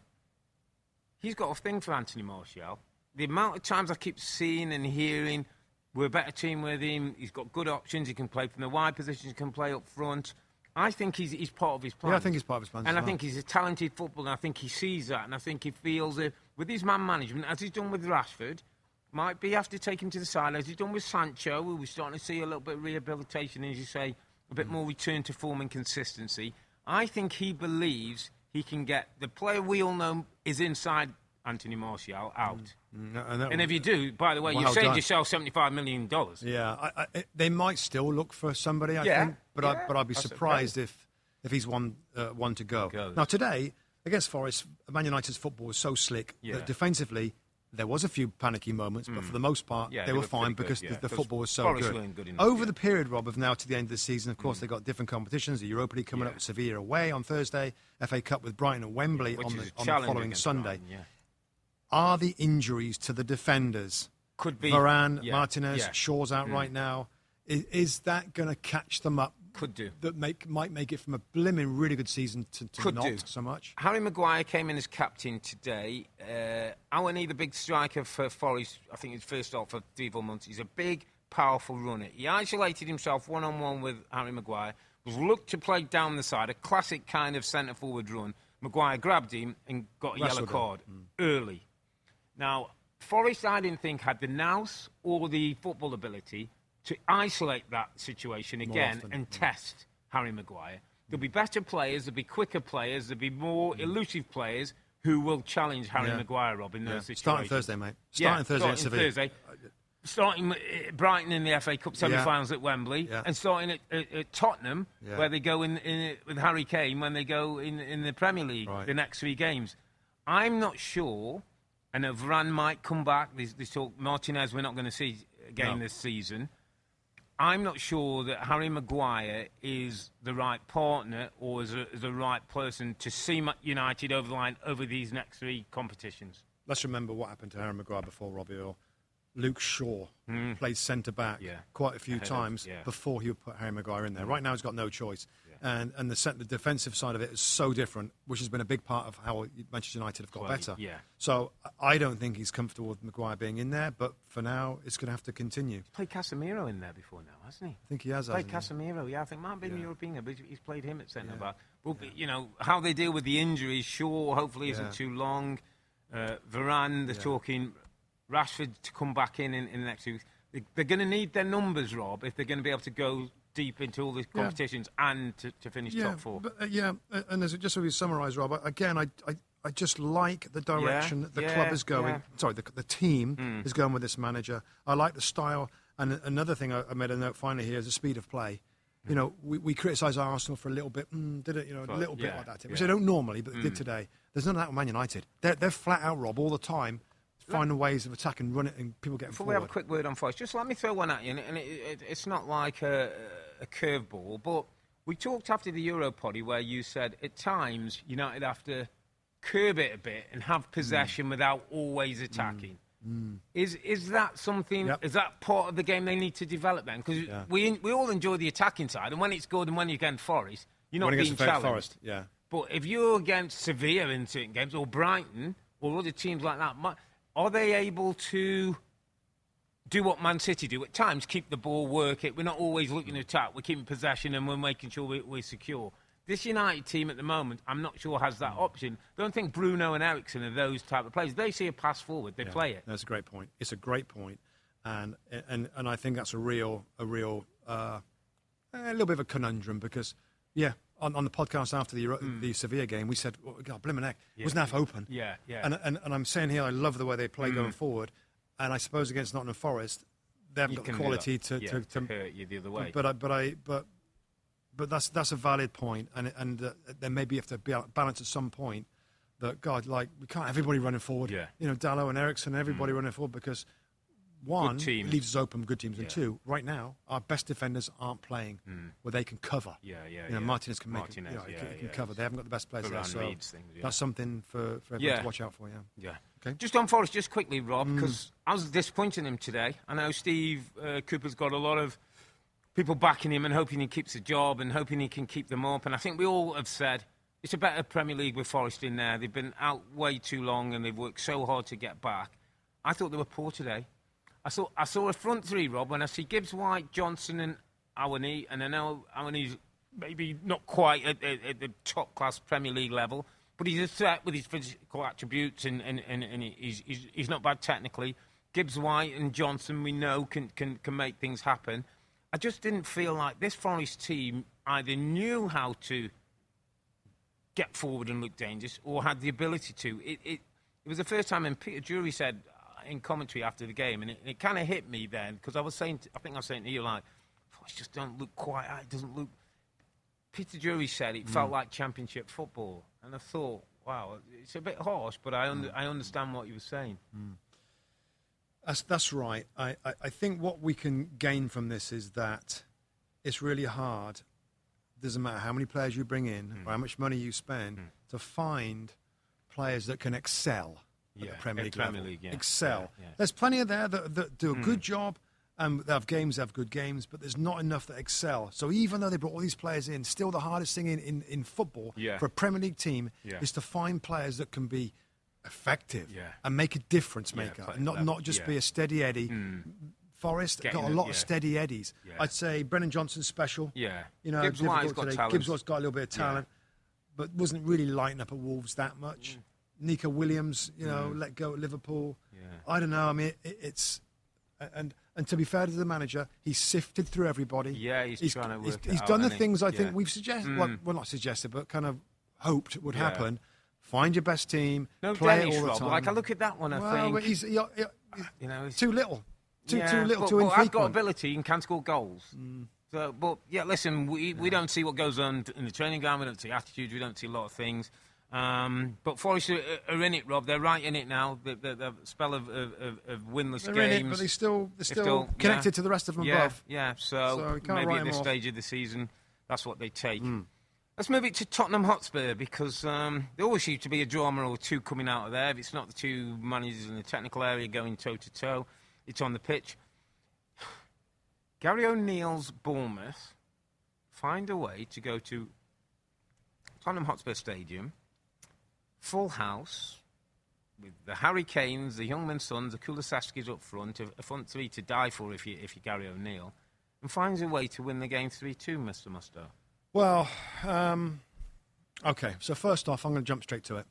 he's got a thing for Anthony Martial. The amount of times I keep seeing and hearing, we're a better team with him, he's got good options, he can play from the wide positions, he can play up front. I think he's, he's part of his plan. Yeah, I think he's part of his plan. And as I well. think he's a talented footballer, and I think he sees that, and I think he feels that with his man management, as he's done with Rashford, might be have to take him to the side, as he's done with Sancho, who we're starting to see a little bit of rehabilitation, as you say, a bit more return to form and consistency. I think he believes he can get the player we all know is inside Anthony Martial out. Mm, and, that And if you do, by the way, Well you've saved done. yourself seventy-five million dollars. Yeah, I, I, they might still look for somebody, I Yeah, think, but yeah, I, but I'd be that's surprised if if he's one uh, one to go. Go. Now today against Forest, Man United's football was so slick Yeah. that defensively there was a few panicky moments, but for the most part Yeah, they, they were were fine pretty good, because yeah, the, the because football was so Forest good. weren't good enough, Over yeah. the period, Rob, of now to the end of the season, of course they've got different competitions. The Europa League coming Yeah. up with Sevilla away on Thursday, F A Cup with Brighton at Wembley Which on is the, a on the challenge following against Sunday. Brighton, yeah. Are the injuries to the defenders? Could be Varane, yeah, Martinez, yeah. Shaw's out right now. Is, is that going to catch them up Could do. that make might make it from a blimmin' really good season to, to Could not do. so much. Harry Maguire came in as captain today. Uh, Awani, the big striker for Forest, I think his first start for three, four months. He's a big, powerful runner. He isolated himself one-on-one with Harry Maguire, was looked to play down the side, a classic kind of centre-forward run. Maguire grabbed him and got a Wrestled yellow card mm. early. Now, Forest, I didn't think, had the nous or the football ability to isolate that situation again often, and yeah. test Harry Maguire. There'll be better players, there'll be quicker players, there'll be more Mm. elusive players who will challenge Harry Yeah. Maguire, Rob, in Yeah. those situations. Starting Thursday, mate. Yeah, Starting Thursday starting at Seville. Thursday. Starting uh, Brighton in the F A Cup semi-finals at Wembley, Yeah. and starting at, at, at Tottenham, Yeah. where they go in, in with Harry Kane when they go in in the Premier League Right. the next three games. I'm not sure. I know Varane might come back. There's, there's talk Martinez we're not going to see again No. this season. I'm not sure that Harry Maguire is the right partner or is, a, is the right person to see Ma- United over the line over these next three competitions. Let's remember what happened to Harry Maguire before Robbie Earl. Luke Shaw played centre-back Yeah. quite a few Ahead of- times yeah. before he would put Harry Maguire in there. Right now he's got no choice. And and the, cent- the defensive side of it is so different, which has been a big part of how Manchester United have got Well, better. yeah. So I don't think he's comfortable with Maguire being in there, but for now it's going to have to continue. Played Casemiro in there before now, hasn't he? I think he has. Played hasn't he? Casemiro, yeah. I think might have been Yeah. European, but he's played him at centre Yeah. back. But you know how they deal with the injuries. Sure, hopefully isn't Yeah. too long. Uh, Varane, they're Yeah. talking Rashford to come back in in, in the next two weeks. They, they're going to need their numbers, Rob, if they're going to be able to go deep into all these Yeah. competitions and to, to finish Yeah, top four. but, uh, yeah, uh, and as just so we summarise, Rob, I- again, I, I I just like the direction Yeah, that the yeah, club is going. yeah. Sorry, the, the team is going with this manager. I like the style. And another thing I, I made a note finally here is the speed of play. You know, we, we criticise Arsenal for a little bit, mm, did it? You know, But, a little bit yeah, like that, which yeah. they don't normally, but they did today. There's none of that with Man United. They're, they're flat out, Rob, all the time, finding ways of attack and run it, and people getting Before forward. we have a quick word on Forest, just let me throw one at you, and, and it, it, it's not like a, a curveball, but we talked after the Euro poddy where you said at times United have to curb it a bit and have possession Mm. without always attacking. Is is that something? Yep. Is that part of the game they need to develop then? Because Yeah. we we all enjoy the attacking side, and when it's good and when you're against Forest, you're not When being against the challenged. Forest, yeah. But if you're against Sevilla in certain games, or Brighton, or other teams like that, mi- are they able to do what Man City do at times? Keep the ball, work it. We're not always looking to attack. We're keeping possession and we're making sure we- we're secure. This United team at the moment, I'm not sure has that option. I don't think Bruno and Ericsson are those type of players. They see a pass forward, they Yeah, play it. That's a great point. It's a great point, and and and I think that's a real a real uh, a little bit of a conundrum because yeah, on, on the podcast after the Euro- the Sevilla game, we said, oh, God, blimmin' heck, it wasn't half open. Yeah, yeah. And, and and I'm saying here, I love the way they play going forward, and I suppose against Nottingham Forest, they haven't You got the can do quality that. to, Yeah, to, to hurt you the other way. But I, but I but but that's that's a valid point, and and uh, there maybe have to be a balance at some point. That God, like we can't have everybody running forward. Yeah. You know, Dallo and Ericsson, everybody running forward because one Good teams. leaves us open, good teams, and Yeah. two, right now our best defenders aren't playing where they can cover. Yeah, yeah, You know, yeah. Martinez can make, Martinez, you know, he yeah, can, he can yeah. cover. They haven't got the best players there, Varane so reads things, yeah. that's something for, for everyone Yeah. to watch out for. Yeah. Yeah. Okay. Just on Forest, just quickly, Rob, because I was disappointed in him today. I know Steve uh, Cooper's got a lot of people backing him and hoping he keeps a job and hoping he can keep them up. And I think we all have said it's a better Premier League with Forest in there. They've been out way too long and they've worked so hard to get back. I thought they were poor today. I saw I saw a front three, Rob, when I see Gibbs, White, Johnson and Awani, and I know Awani's maybe not quite at, at, at the top-class Premier League level, but he's a threat with his physical attributes, and, and, and, and he's, he's, he's not bad technically. Gibbs, White and Johnson, we know, can, can, can make things happen. I just didn't feel like this Forest team either knew how to get forward and look dangerous or had the ability to. It, it, it was the first time, and Peter Drury said in commentary after the game, and it, it kind of hit me then, because I was saying, to, I think I was saying to you, like, Forest just don't look quite, it doesn't look... Peter Drury said it felt like championship football, and I thought, wow, it's a bit harsh, but I under, I understand what you were saying. That's, that's right. I, I, I think what we can gain from this is that it's really hard, doesn't matter how many players you bring in Mm. or how much money you spend, Mm. to find players that can excel at Yeah, the Premier at League Premier level. League, yeah. Excel. Yeah, yeah. There's plenty of there that, that do a Mm. good job and they have games, they have good games, but there's not enough that excel. So even though they brought all these players in, still the hardest thing in, in, in football yeah. for a Premier League team yeah. is to find players that can be effective yeah. and make a difference yeah, maker, play, and not, level. not just yeah. be a steady Eddie. Mm. Forest Getting got a it, lot yeah. of steady Eddies. Yeah. I'd say Brennan Johnson's special. Yeah. You know, Gibbs White's got today. talent. Gibbs White's got a little bit of talent, yeah. but wasn't really lighting up at Wolves that much. Mm. Nico Williams, you know, mm. let go at Liverpool. Yeah. I don't know. I mean, it, it's and and to be fair to the manager, he's sifted through everybody. Yeah, he's, he's trying to work He's, it he's out, done the hasn't things he? I yeah. think we've suggested. Mm. Well, well, not suggested, but kind of hoped would yeah. happen. Find your best team. No, play Danish it all the Rob. time. Like I look at that one, I well, think but he's, he, he, you know, he's, too little. Too, yeah, too little, but, too but infrequent. I've got ability and can score goals. Mm. So, but yeah, listen, we we don't see what goes on in the training ground. We don't see attitudes. We don't see a lot of things. Um, but Forest are, are in it, Rob. They're right in it now. The, the, the spell of, of, of winless they're games. in it, but they still, they're still, still connected yeah. to the rest of them yeah, above. Yeah, so, so you can't maybe write at this them stage of the season, that's what they take. Mm. Let's move it to Tottenham Hotspur, because um, there always seems to be a drama or two coming out of there. If it's not the two managers in the technical area going toe-to-toe, it's on the pitch. Gary O'Neill's Bournemouth find a way to go to Tottenham Hotspur Stadium, full house, with the Harry Kanes, the Youngman Sons, the Kulusevskis up front, a front three to die for if, you, if you're Gary O'Neill, and finds a way to win the game three two, Mister Musto. Well, um, okay, so first off, I'm going to jump straight to it.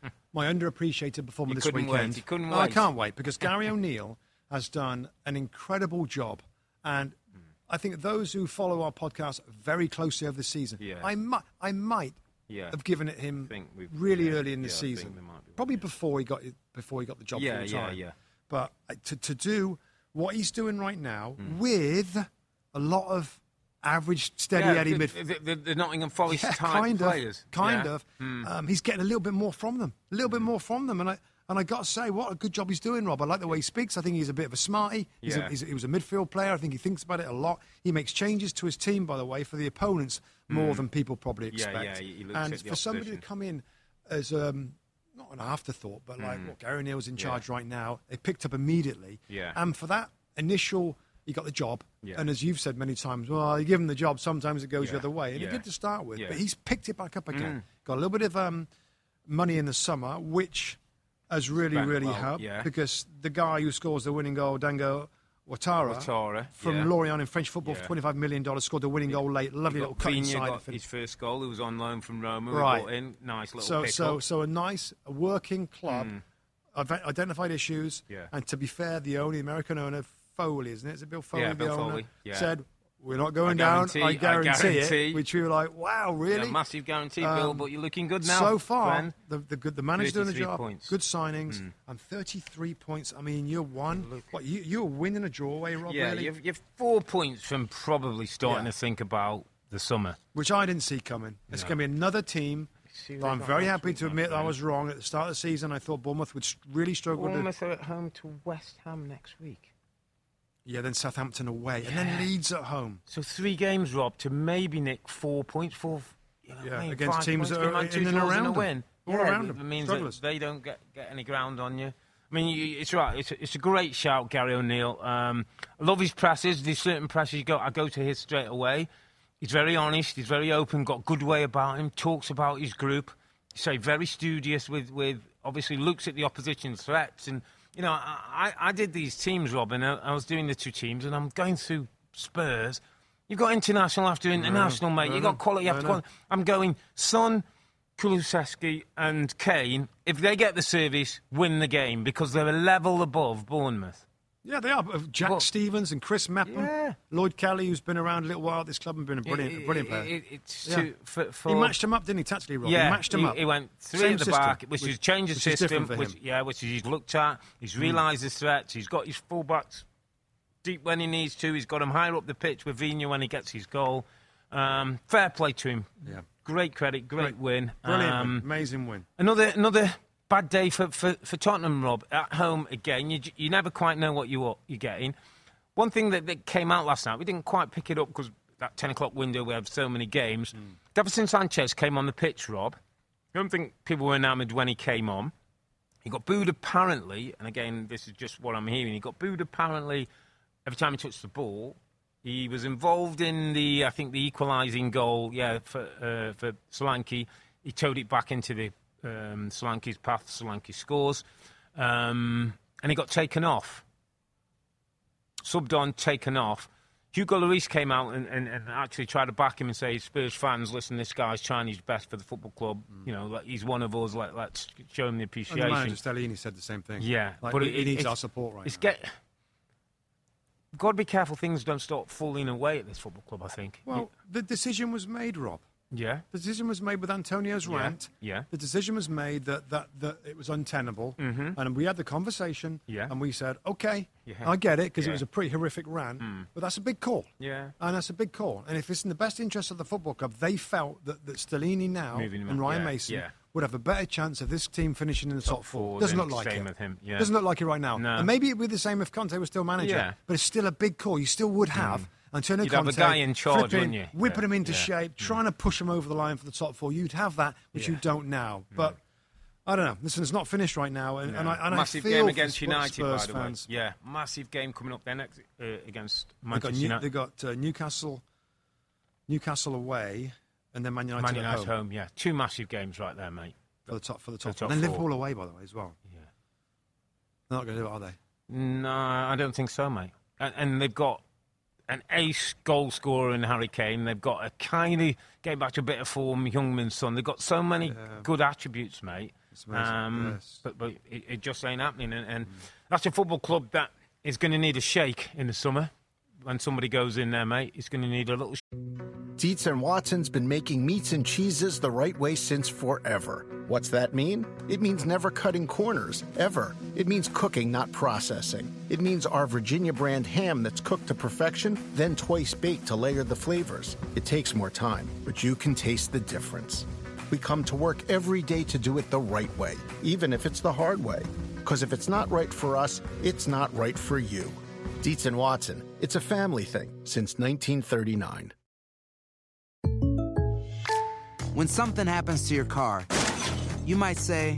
My underappreciated performance you this weekend. Wait. You couldn't no, wait. I can't wait, because Gary O'Neill has done an incredible job. And I think those who follow our podcast very closely over the season, yeah. I might, I might yeah. have given it him we, really yeah, early in the yeah, season, be probably one, yeah. before he got before he got the job yeah, full yeah, time. Yeah. But to to do what he's doing right now mm. with a lot of average, steady yeah, Eddie the, midfield. The, the, the Nottingham Forest yeah, type kind players. Of, kind yeah. of. Mm. Um, he's getting a little bit more from them, a little mm. bit more from them, and I and I got to say, what a good job he's doing, Rob. I like the way he speaks. I think he's a bit of a smarty. He's yeah. a, he's a, he was a midfield player. I think he thinks about it a lot. He makes changes to his team, by the way, for the opponents more mm. than people probably expect. Yeah, yeah. He, he looks and at the for somebody opposition. to come in as um, not an afterthought, but like, mm. well, Gary O'Neill's in charge yeah. right now. They picked up immediately. Yeah. And for that initial. He got the job, yeah. and as you've said many times, well, you give him the job, sometimes it goes yeah. the other way, and yeah. he did to start with, yeah. but he's picked it back up again. Mm. Got a little bit of um, money in the summer, which has really, Spent really well, helped, yeah. because the guy who scores the winning goal, Dango Ouattara, Ouattara from yeah. Lorient in French football yeah. for twenty-five million dollars, scored the winning goal late, lovely little cut Vigna inside. got his first goal, he was on loan from Roma, right. brought in, nice little so, pick so, up. so a nice a working club, mm. I've identified issues, yeah. and to be fair, the only American owner, Foley, isn't it? Is it Bill Foley, yeah, the Bill owner, Foley. Yeah. said, we're not going I down, guarantee, I guarantee, I guarantee it, which we were like, wow, really? Yeah, massive guarantee, um, Bill, but you're looking good now. So far, friend. the, the, good, the manager's doing a job, points. good signings, mm. and thirty-three points. I mean, you're one. Look. What, you, you're winning a draw away, Rob, Yeah, really? you're, you're four points from probably starting Yeah. to think about the summer. Which I didn't see coming. It's No. going to be another team. But I'm very happy to admit that I was wrong. At the start of the season, I thought Bournemouth would really struggle. Bournemouth are at home to West Ham next week. Yeah, then Southampton away, Yeah. and then Leeds at home. So three games, Rob, to maybe nick four points, four. You know, Yeah, I mean, against five teams points, that are like two in and draws around a them. win. All yeah, around it them. means Strugglers. that they don't get, get any ground on you. I mean, you, it's right. It's a, it's a great shout, Gary O'Neill. Um, I love his presses. There's certain presses you go. I go to his straight away. He's very honest. He's very open. Got a good way about him. Talks about his group. So very studious with, with obviously looks at the opposition's threats. And, you know, I, I did these teams, Rob, and I, I was doing the two teams, and I'm going through Spurs. You've got international after international, mate. You've got quality after quality. I'm going Son, Kulusevski and Kane. If they get the service, win the game, because they're a level above Bournemouth. Yeah, they are. Jack But- Stevens and Chris Mepham. Yeah. Lloyd Kelly, who's been around a little while at this club and been a brilliant, It- brilliant it- player. it- it's Yeah. to, for, for, He matched him up, didn't he, tactically, Rob? Yeah, he matched him he, up. he went three Same at the system, back, which, which- has changed the which is different system, for which him. yeah, which he's looked at. He's realised his threats. He's got his fullbacks deep when he needs to. He's got him higher up the pitch with Vigna when he gets his goal. Um, fair play to him. Yeah. Great credit, great, Great. win. Brilliant Um, win. Amazing win. Another another bad day for, for, for Tottenham, Rob. At home again, you j- you never quite know what you, you're getting. One thing that, that came out last night, we didn't quite pick it up because that ten o'clock window we have so many games. Mm. Davinson Sanchez came on the pitch, Rob. I don't think people were enamoured when he came on. He got booed apparently, and again, this is just what I'm hearing, he got booed apparently every time he touched the ball, he was involved in the, I think, the equalising goal, yeah, for uh, for Solanke. He towed it back into the um, Solanke's path. Solanke scores. Um, and he got taken off. Subbed on, taken off. Hugo Lloris came out and, and, and actually tried to back him and say, Spurs fans, listen, this guy's trying his best for the football club. Mm. You know, like, he's one of us. Like, let's show him the appreciation. And the manager, Stellini, said the same thing. Yeah. Like, but he, it, he needs it, our support right it's now. Get, got to be careful things don't start falling away at this football club, I think. Well, the decision was made, Rob. Yeah. The decision was made with Antonio's yeah. rant. Yeah. The decision was made that, that, that it was untenable. Mm-hmm. And we had the conversation. Yeah. And we said, OK, yeah. I get it, because yeah. it was a pretty horrific rant. Mm. But that's a big call. Yeah. And that's a big call. And if it's in the best interest of the football club, they felt that, that Stellini now Moving and Ryan yeah. Mason yeah. would have a better chance of this team finishing in the top, top four. Doesn't look like same it. With him. Yeah. Doesn't look like it right now. No. And maybe it would be the same if Conte was still manager. Yeah. But it's still a big call. You still would have... Mm. Antonio You'd Conte, have a guy in charge, flipping, wouldn't you? whipping yeah. him into yeah. shape, yeah. trying to push him over the line for the top four. You'd have that, which yeah. you don't now. But I don't know. Listen, it's not finished right now, and, no. and I and massive I feel game against for United, Spurs by the fans. way. Yeah, massive game coming up there next uh, against They Manchester got, New, United. they got uh, Newcastle, Newcastle away, and then Man United, Man at United home. home. Yeah, two massive games right there, mate. For the top, for the top, the top and then four. Liverpool away, by the way, as well. Yeah, they're not going to do it, are they? No, I don't think so, mate. And, and they've got an ace goal scorer in Harry Kane. They've got a kind of, getting back to a bit of form, Youngman's son. They've got so many yeah. good attributes, mate. It's amazing. Um, yes. But, but it, it just ain't happening. And, and mm. that's a football club that is going to need a shake in the summer. When somebody goes in there, mate, it's going to need a little... Sh- Dietz and Watson's been making meats and cheeses the right way since forever. What's that mean? It means never cutting corners, ever. It means cooking, not processing. It means our Virginia brand ham that's cooked to perfection, then twice baked to layer the flavors. It takes more time, but you can taste the difference. We come to work every day to do it the right way, even if it's the hard way. Because if it's not right for us, it's not right for you. Dietz and Watson, it's a family thing since nineteen thirty-nine. When something happens to your car, you might say,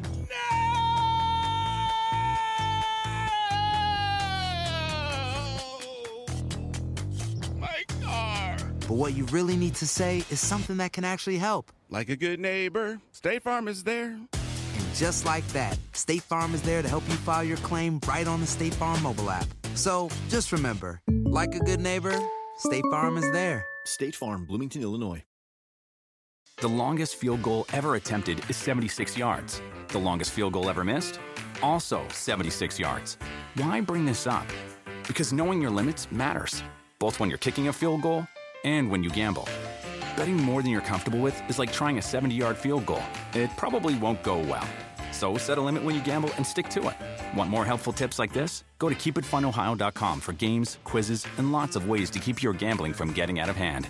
My car! But what you really need to say is something that can actually help. Like a good neighbor, State Farm is there. And just like that, State Farm is there to help you file your claim right on the State Farm mobile app. So just remember, like a good neighbor, State Farm is there. State Farm, Bloomington, Illinois. The longest field goal ever attempted is seventy-six yards. The longest field goal ever missed? Also seventy-six yards. Why bring this up? Because knowing your limits matters, both when you're kicking a field goal and when you gamble. Betting more than you're comfortable with is like trying a seventy-yard field goal. It probably won't go well. So set a limit when you gamble and stick to it. Want more helpful tips like this? Go to keep it fun ohio dot com for games, quizzes, and lots of ways to keep your gambling from getting out of hand.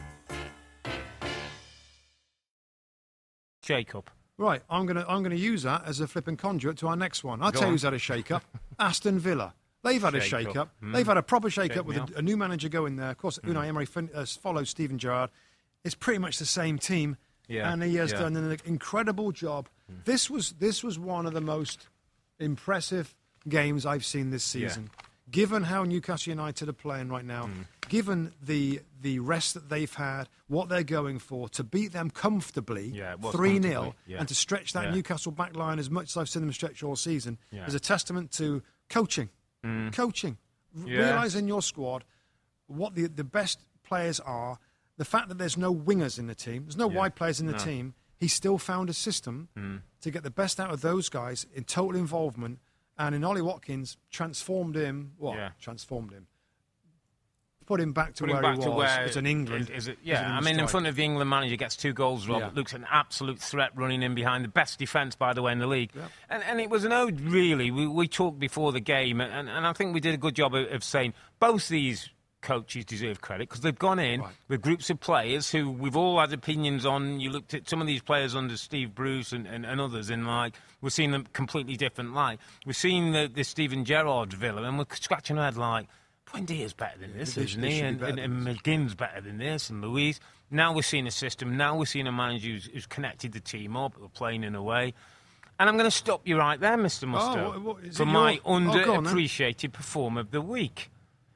Shake-up. Right, I'm gonna I'm gonna use that as a flipping conduit to our next one. I'll Go tell on. you who's had a shake-up. Aston Villa. They've had a Shake-up. shake-up. Mm. They've had a proper shake-up Shake with me a, up. a new manager going there. Of course, Mm. Unai Emery fin- uh, follows Steven Gerrard. It's pretty much the same team, Yeah, and he has yeah. done an incredible job. Mm. This was this was one of the most impressive games I've seen this Yeah. season. Given how Newcastle United are playing right now, Mm. given the the rest that they've had, what they're going for, to beat them comfortably, Yeah, it was three nil, comfortably, yeah. and to stretch that Yeah. Newcastle back line as much as I've seen them stretch all season, Yeah. is a testament to coaching. Mm. Coaching. R- Yeah. Realising your squad, what the, the best players are, the fact that there's no wingers in the team, there's no Yeah. wide players in the No. team, he still found a system Mm. to get the best out of those guys in total involvement. And in Ollie Watkins, transformed him. What? Yeah. Transformed him. Put him back to Put him where back he to was. where It's an England. Is, is it, as yeah, an I England mean, in strike. front of the England manager, gets two goals, Rob. Yeah. It looks an absolute threat running in behind. The best defence, by the way, in the league. Yeah. And, and it was an ode, really. We, we talked before the game, and, and I think we did a good job of, of saying both these coaches deserve credit because they've gone in Right. with groups of players who we've all had opinions on. You looked at some of these players under Steve Bruce and, and, and others, and like we're seeing them completely different light. We're seeing the, the Steven Gerrard Villa, and we're scratching our head like, Buendia's better than this, they isn't should- they he? should be And, better and, than and McGinn's better than this, and Louise. Now we're seeing a system. Now we're seeing a manager who's, who's connected the team up, who are playing in a way. And I'm going to stop you right there, Mister Musto, what- what- is for it my your- oh, go on then. underappreciated performer of the week.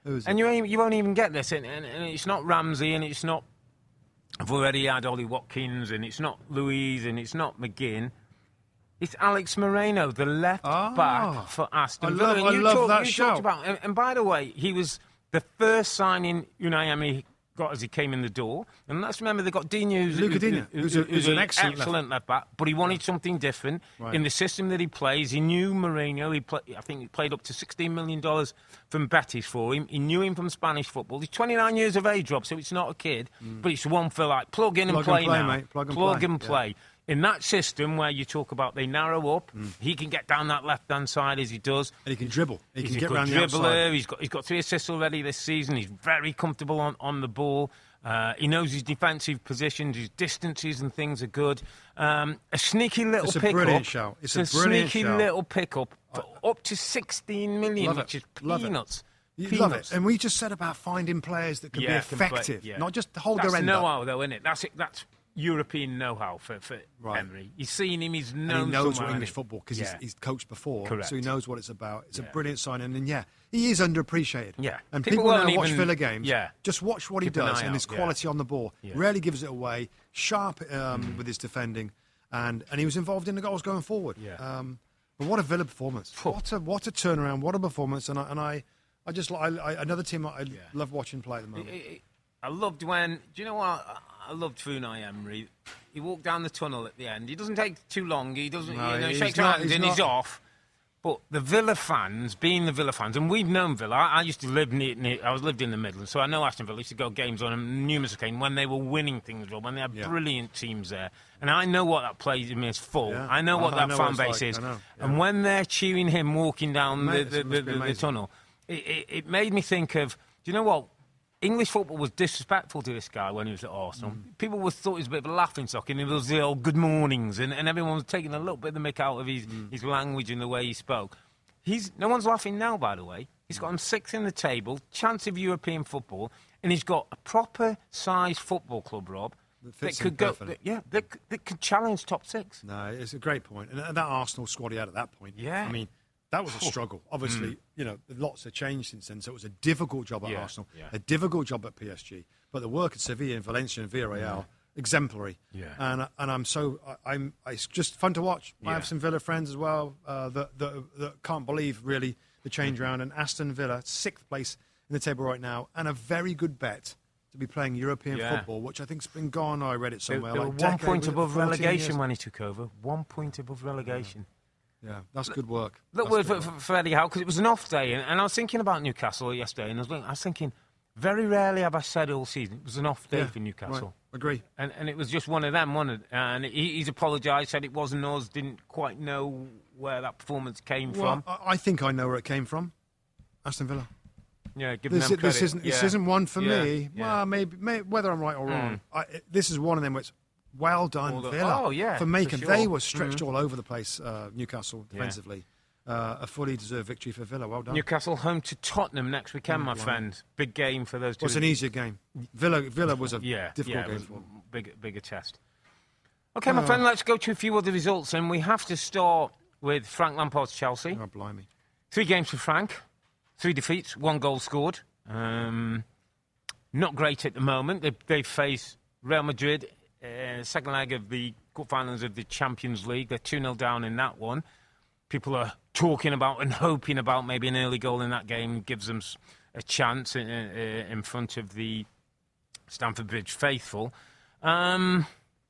Who's and it? you ain't, you won't even get this, and, and, and it's not Ramsey, and it's not. I've already had Ollie Watkins, and it's not Louise, and it's not McGinn. It's Alex Moreno, the left Ah, back for Aston I Villa. love- And I you love talk- that you shout. talked about, and, and by the way, he was the first signing Unai Emery got as he came in the door. And let's remember they got Digne, who's, Luca who- Digne, who- who's a- who's who's an an excellent excellent left back, but he wanted something different Right. in the system that he plays. He knew Moreno. He play, I think he played up to sixteen million dollars from Betis for him. He knew him from Spanish football. He's twenty-nine years of age, Rob, so it's not a kid, but it's one for like plug in Plug and and play, play, now. mate. Plug and play. and Yeah. play. In that system where you talk about they narrow up, he can get down that left-hand side as he does. And he can dribble. He He's can a get good around the dribbler. outside. He's got he's got three assists already this season. He's very comfortable on, on the ball. Uh, he knows his defensive positions, his distances and things are good. Um, a sneaky little It's a pickup. brilliant shout. It's a a brilliant sneaky shout. little pickup for up to sixteen million, Love it. which is Love it. peanuts. You peanuts. love it. And we just said about finding players that can Yeah, be can play- effective, yeah. not just hold That's their end know-how, up. though, isn't it? That's it. That's European know-how for, for Right. Emery. He's seen him. He's And known he knows somewhere, what English hasn't he? football because Yeah. he's, he's coached before, Correct. so he knows what it's about. It's Yeah. a brilliant signing, and yeah, he is underappreciated. Yeah. and People people, won't now watch even- Villa games. yeah. Just watch what he Keep an does eye and his out, yeah. quality on the ball. Yeah. Rarely gives it away. Sharp um, with his defending, and and he was involved in the goals going forward. Yeah. Um, but what a Villa performance! Phew. What a what a turnaround! What a performance! And I and I, I just I, I, another team I love watching play at the moment. I- I I loved when. Do you know what? I- I loved Unai Emery. He walked down the tunnel at the end. He doesn't take too long. He doesn't. No, you know, he's shakes not- hands he's and he's not- off. But the Villa fans, being the Villa fans, and we've known Villa. I, I used to live near, near. I was lived in the Midlands, so I know Aston Villa. I used to go games on them numerous occasions when they were winning things, Rob, when they had Yeah. brilliant teams there. And I know what that place is full. Yeah. I know what I that know fan what it's base like. is. I know. And Yeah. when they're cheering him walking down Mate, the, it the, must the, be the, the amazing. tunnel, it, it, it made me think of. Do you know what? English football was disrespectful to this guy when he was at Arsenal. Mm. People was thought he was a bit of a laughing stock, and it was the old good mornings, and, and everyone was taking a little bit of the mick out of his, Mm. his language and the way he spoke. He's no one's laughing now, by the way. He's got him sixth in the table, chance of European football, and he's got a proper sized football club, Rob, That fits could him go, perfectly. that, yeah, that, could- that could challenge top six. No, it's a great point. And that Arsenal squad he had at that point, Yeah. I mean, that was a struggle. Obviously, Mm. you know, lots have changed since then, so it was a difficult job at Yeah, Arsenal, yeah. a difficult job at P S G. But the work at Sevilla and Valencia and Villarreal, exemplary. Yeah. And and I'm so I, I'm it's just fun to watch. I Yeah. have some Villa friends as well uh, that, that that can't believe really the change Mm-hmm. around. And Aston Villa, sixth place in the table right now, and a very good bet to be playing European Yeah. football, which I think's been gone. I read it They, somewhere. they were like one decade, point was it above fourteen relegation years? when he took over. One point above relegation. Yeah, that's good work. Look, That's for, good for, work. for Eddie Howe, because it was an off day, and, and I was thinking about Newcastle yesterday, and I was, I was thinking, very rarely have I said all season it was an off day Yeah, for Newcastle. right. Agree. And, and it was just one of them, wasn't it? And he, he's apologised, said it wasn't us, didn't quite know where that performance came Well, from. I I think I know where it came from. Aston Villa. Yeah, give This, them this credit. isn't this Yeah. isn't one for Yeah, me. yeah. Well, maybe, may whether I'm right or wrong. I, this is one of them where it's well done, All the- Villa. oh, yeah, for making. for They sure. were stretched Mhm. all over the place. Uh, Newcastle Yeah. defensively, uh, a fully deserved victory for Villa. Well done. Newcastle home to Tottenham next weekend, Oh, my blimey. friend. Big game for those two. Well, it's an easier game. Villa Villa was a yeah, difficult yeah, it game was for them. big, bigger test. Okay, my Oh. friend, let's go to a few other results, and we have to start with Frank Lampard's Chelsea. Oh, blimey. Three games for Frank, three defeats, one goal scored. Um, not great at the moment. They, they face Real Madrid, uh, second leg of the quarterfinals of the Champions League. They're two nil down in that one. People are talking about and hoping about maybe an early goal in that game gives them s- a chance in, uh, in front of the Stamford Bridge faithful. Um,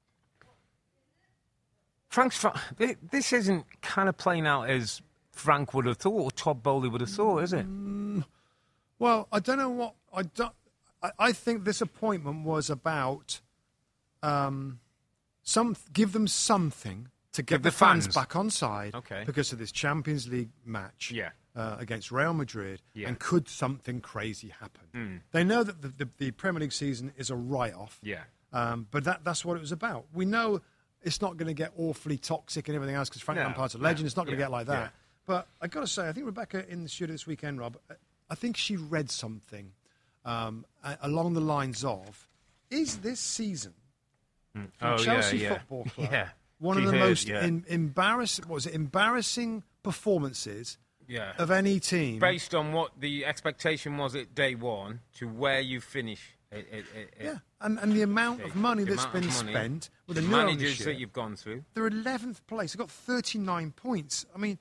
Frank's Fra- thi- this isn't kind of playing out as Frank would have thought or Todd Bowley would have thought, is it? Well, I don't know what I don't. I, I think this appointment was about um, some give them something to get Give the, the fans. fans. back on side. Okay. Because of this Champions League match. Yeah. Uh, against Real Madrid, Yeah. and could something crazy happen? They know that the, the, the Premier League season is a write-off. Yeah. Um, but that, that's what it was about. We know it's not going to get awfully toxic and everything else because Frank No, Lampard's a legend. no, It's not going to yeah, get like that. yeah. But I got to say, I think Rebecca in the studio this weekend, Rob, I think she read something um, a- along the lines of, is this season for Oh, Chelsea yeah, yeah. Football Club Yeah. one She of the heard, most yeah. in, embarrassing, what was it, embarrassing performances yeah. of any team. Based on what the expectation was at day one to where you finish. It, it, it, yeah, and, and the amount of money the that's amount been of money, spent with the, the new managers ownership, that you've gone through. They're eleventh place. They've got thirty-nine points. I mean,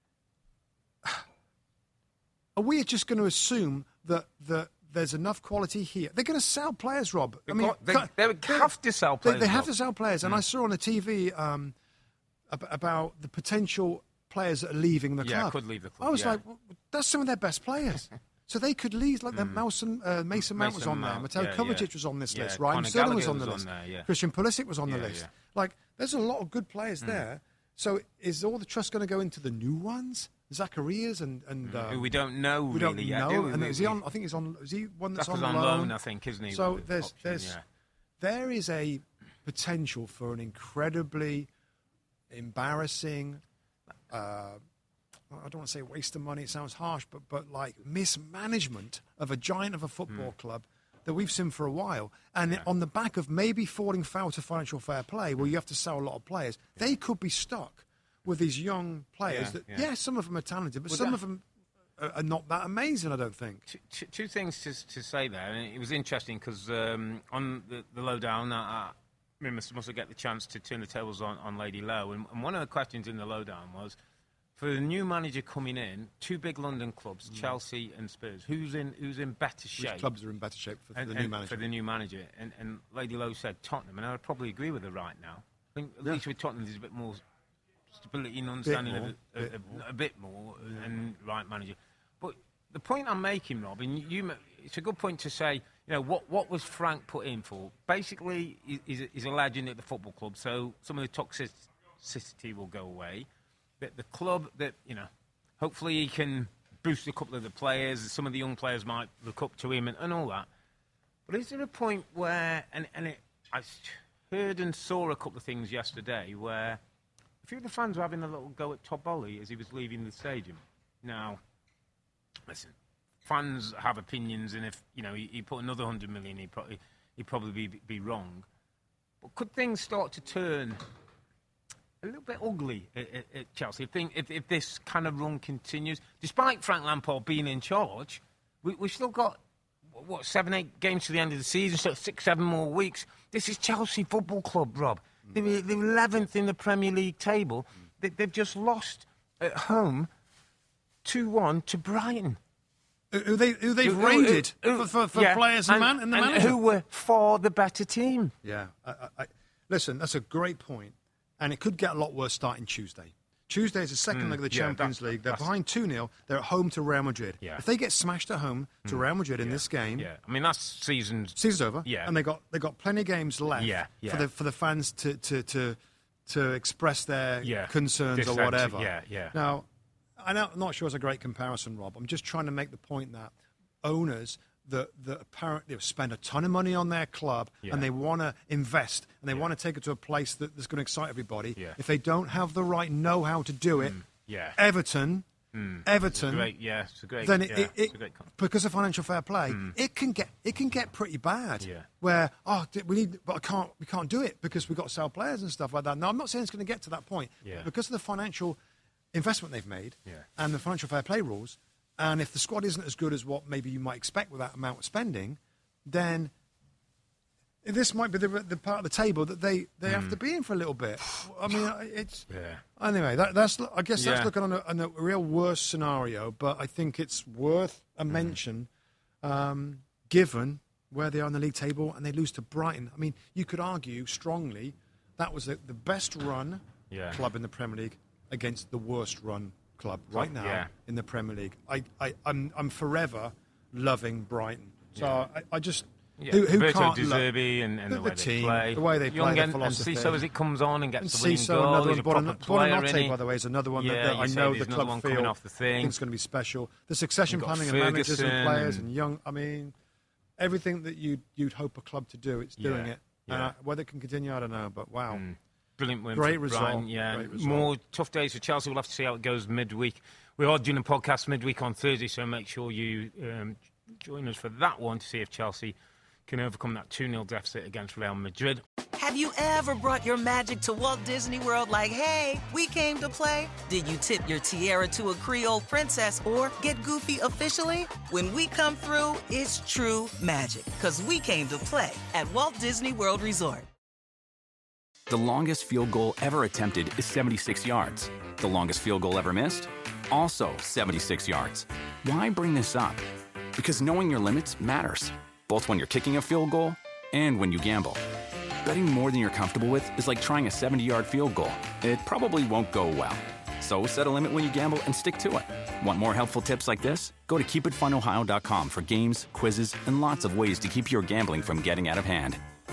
are we just going to assume that that there's enough quality here? They're going to sell players, Rob. They've I mean, got, they, they, they have to sell players. They, they have Rob. to sell players, and mm. I saw on the T V um, ab- about the potential players that are leaving the yeah, club. could leave the club. I was yeah. like, well, that's some of their best players. So they could leave, like mm. Mason, uh, Mason Mount was on there, Mateo yeah, Kovacic yeah. was on this yeah. list, Ryan Conor Sterling was Gallagher on the was list, on there, yeah. Christian Pulisic was on yeah, the list. Yeah. Like, there's a lot of good players mm. there. So is all the trust going to go into the new ones? Zacharias and... and mm. um, Who we don't know we really don't yet, know. do we? And is he on, I think he's on... Is he one that's on, on loan? loan, I think, isn't he? So there's, option, there's, yeah. there is a potential for an incredibly embarrassing... Uh, I don't want to say waste of money, it sounds harsh, but but like mismanagement of a giant of a football mm. club that we've seen for a while. And yeah. on the back of maybe falling foul to financial fair play, where you have to sell a lot of players, yeah. they could be stuck with these young players. Yeah, that, yeah. yeah some of them are talented, but well, some that, of them are, are not that amazing, I don't think. Two, two, two things to, to say there. And it was interesting because um, on the, the lowdown, I, I must, must get the chance to turn the tables on, on Lady Lowe. And, and one of the questions in the lowdown was, for the new manager coming in, two big London clubs, mm. Chelsea and Spurs, who's in who's in better shape? Which clubs are in better shape for, for and, the new and manager? For the new manager. And, and Lady Lowe said Tottenham, and I would probably agree with her right now. I think at yeah. least with Tottenham there's a bit more stability and understanding bit more, of it, bit a, a, a bit more, yeah. and right manager. But the point I'm making, Rob, and you, it's a good point to say, you know, what, what was Frank put in for? Basically, he's a, he's a legend at the football club, so some of the toxicity will go away. That the club, that, you know, hopefully he can boost a couple of the players. Some of the young players might look up to him and, and all that. But is there a point where, and, and it, I heard and saw a couple of things yesterday where a few of the fans were having a little go at Todd Boehly as he was leaving the stadium. Now, listen, fans have opinions, and if, you know, he, he put another hundred million, he'd probably, he'd probably be, be wrong. But could things start to turn a little bit ugly at, at, at Chelsea if, thing, if, if this kind of run continues? Despite Frank Lampard being in charge, we, we've still got, what, seven, eight games to the end of the season, so six, seven more weeks. This is Chelsea Football Club, Rob. Mm. They were, they were eleventh in the Premier League table. Mm. They, they've just lost at home two one to Brighton. Who, they, who they've who, raided who, who, for, for, for yeah. players and, and, man, and the and manager. who were far the better team. Yeah. I, I, listen, that's a great point. And it could get a lot worse starting Tuesday. Tuesday is the second mm, leg of the yeah, Champions League. They're behind two nil. They're at home to Real Madrid. Yeah. If they get smashed at home to mm, Real Madrid in yeah, this game... Yeah, I mean, that's season's... Season's over. Yeah. And they got they got plenty of games left yeah, yeah. for the for the fans to, to, to, to express their yeah. concerns Dissent, or whatever. Yeah, yeah. Now, I'm not sure it's a great comparison, Rob. I'm just trying to make the point that owners... that that apparently spend a ton of money on their club yeah. and they want to invest and they yeah. want to take it to a place that, that's going to excite everybody. Yeah. If they don't have the right know-how to do it, mm. yeah. Everton, mm. Everton, it's great, yeah, it's a great, then it, yeah, it, it's it a great because of financial fair play, mm. it can get it can get pretty bad. Yeah. Where oh we need, but I can't we can't do it because we've got to sell players and stuff like that. Now I'm not saying it's going to get to that point. Yeah. Because of the financial investment they've made yeah. and the financial fair play rules. And if the squad isn't as good as what maybe you might expect with that amount of spending, then this might be the, the part of the table that they, they mm. have to be in for a little bit. I mean, it's... Yeah. Anyway, that, that's I guess yeah. that's looking on a, on a real worst scenario, but I think it's worth a mm. mention um, given where they are on the league table and they lose to Brighton. I mean, you could argue strongly that was the, the best run yeah. club in the Premier League against the worst run club right now yeah. in the Premier League. I, I, I'm, I'm forever loving Brighton. So yeah. I, I just... Yeah. Who, who Roberto can't De Zerbi and, and the, the, way the team, they play. The way they Young play, and, the philosophy. And Ciso as it comes on and gets and the winning Ciso, goal. another He's one. a proper player, Bonanotte, by the way, is another one yeah, that, that I know the club one feel coming off the thing. thinks going to be special. The succession planning and managers and players and, and young... I mean, everything that you'd, you'd hope a club to do, it's doing yeah. it. Yeah. And I, whether it can continue, I don't know, but wow. Mm. Brilliant win Great for result. Brian, yeah. Great result. More tough days for Chelsea. We'll have to see how it goes midweek. We are doing a podcast midweek on Thursday, so make sure you um, join us for that one to see if Chelsea can overcome that two nil deficit against Real Madrid. Have you ever brought your magic to Walt Disney World like, hey, we came to play? Did you tip your tiara to a Creole princess or get goofy officially? When we come through, it's true magic, because we came to play at Walt Disney World Resort. The longest field goal ever attempted is seventy-six yards. The longest field goal ever missed? Also seventy-six yards. Why bring this up? Because knowing your limits matters, both when you're kicking a field goal and when you gamble. Betting more than you're comfortable with is like trying a seventy-yard field goal. It probably won't go well. So set a limit when you gamble and stick to it. Want more helpful tips like this? Go to keep it fun ohio dot com for games, quizzes, and lots of ways to keep your gambling from getting out of hand.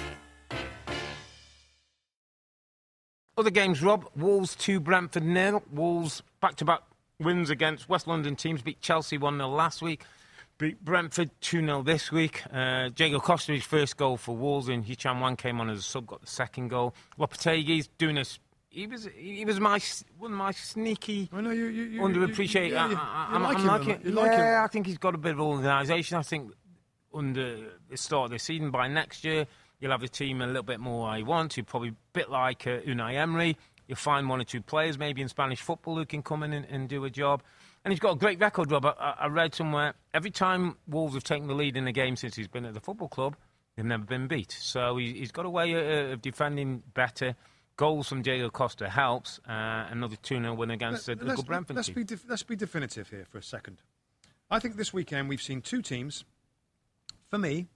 Other games, Rob. Wolves two, Brentford nil. Wolves back-to-back wins against West London teams. Beat Chelsea one nil last week. Beat Brentford two nil this week. Uh, Diego Costa, his first goal for Wolves, and Hee-Chan Hwang came on as a sub, got the second goal. Lopetegui's doing a... He was he was my one of my sneaky, I know you, you, you underappreciated. You, you, you, I, I, you I'm, like I'm him, like you it. like yeah, him. I think he's got a bit of organisation. I think under the start of the season, by next year, you'll have the team a little bit more I want to. Probably a bit like uh, Unai Emery. You'll find one or two players, maybe in Spanish football, who can come in and, and do a job. And he's got a great record, Rob. I, I read somewhere, every time Wolves have taken the lead in a game since he's been at the football club, they've never been beat. So he, he's got a way uh, of defending better. Goals from Diego Costa helps. Uh, another two nil win against the local Brentford let's team. Be def- let's be definitive here for a second. I think this weekend we've seen two teams, for me,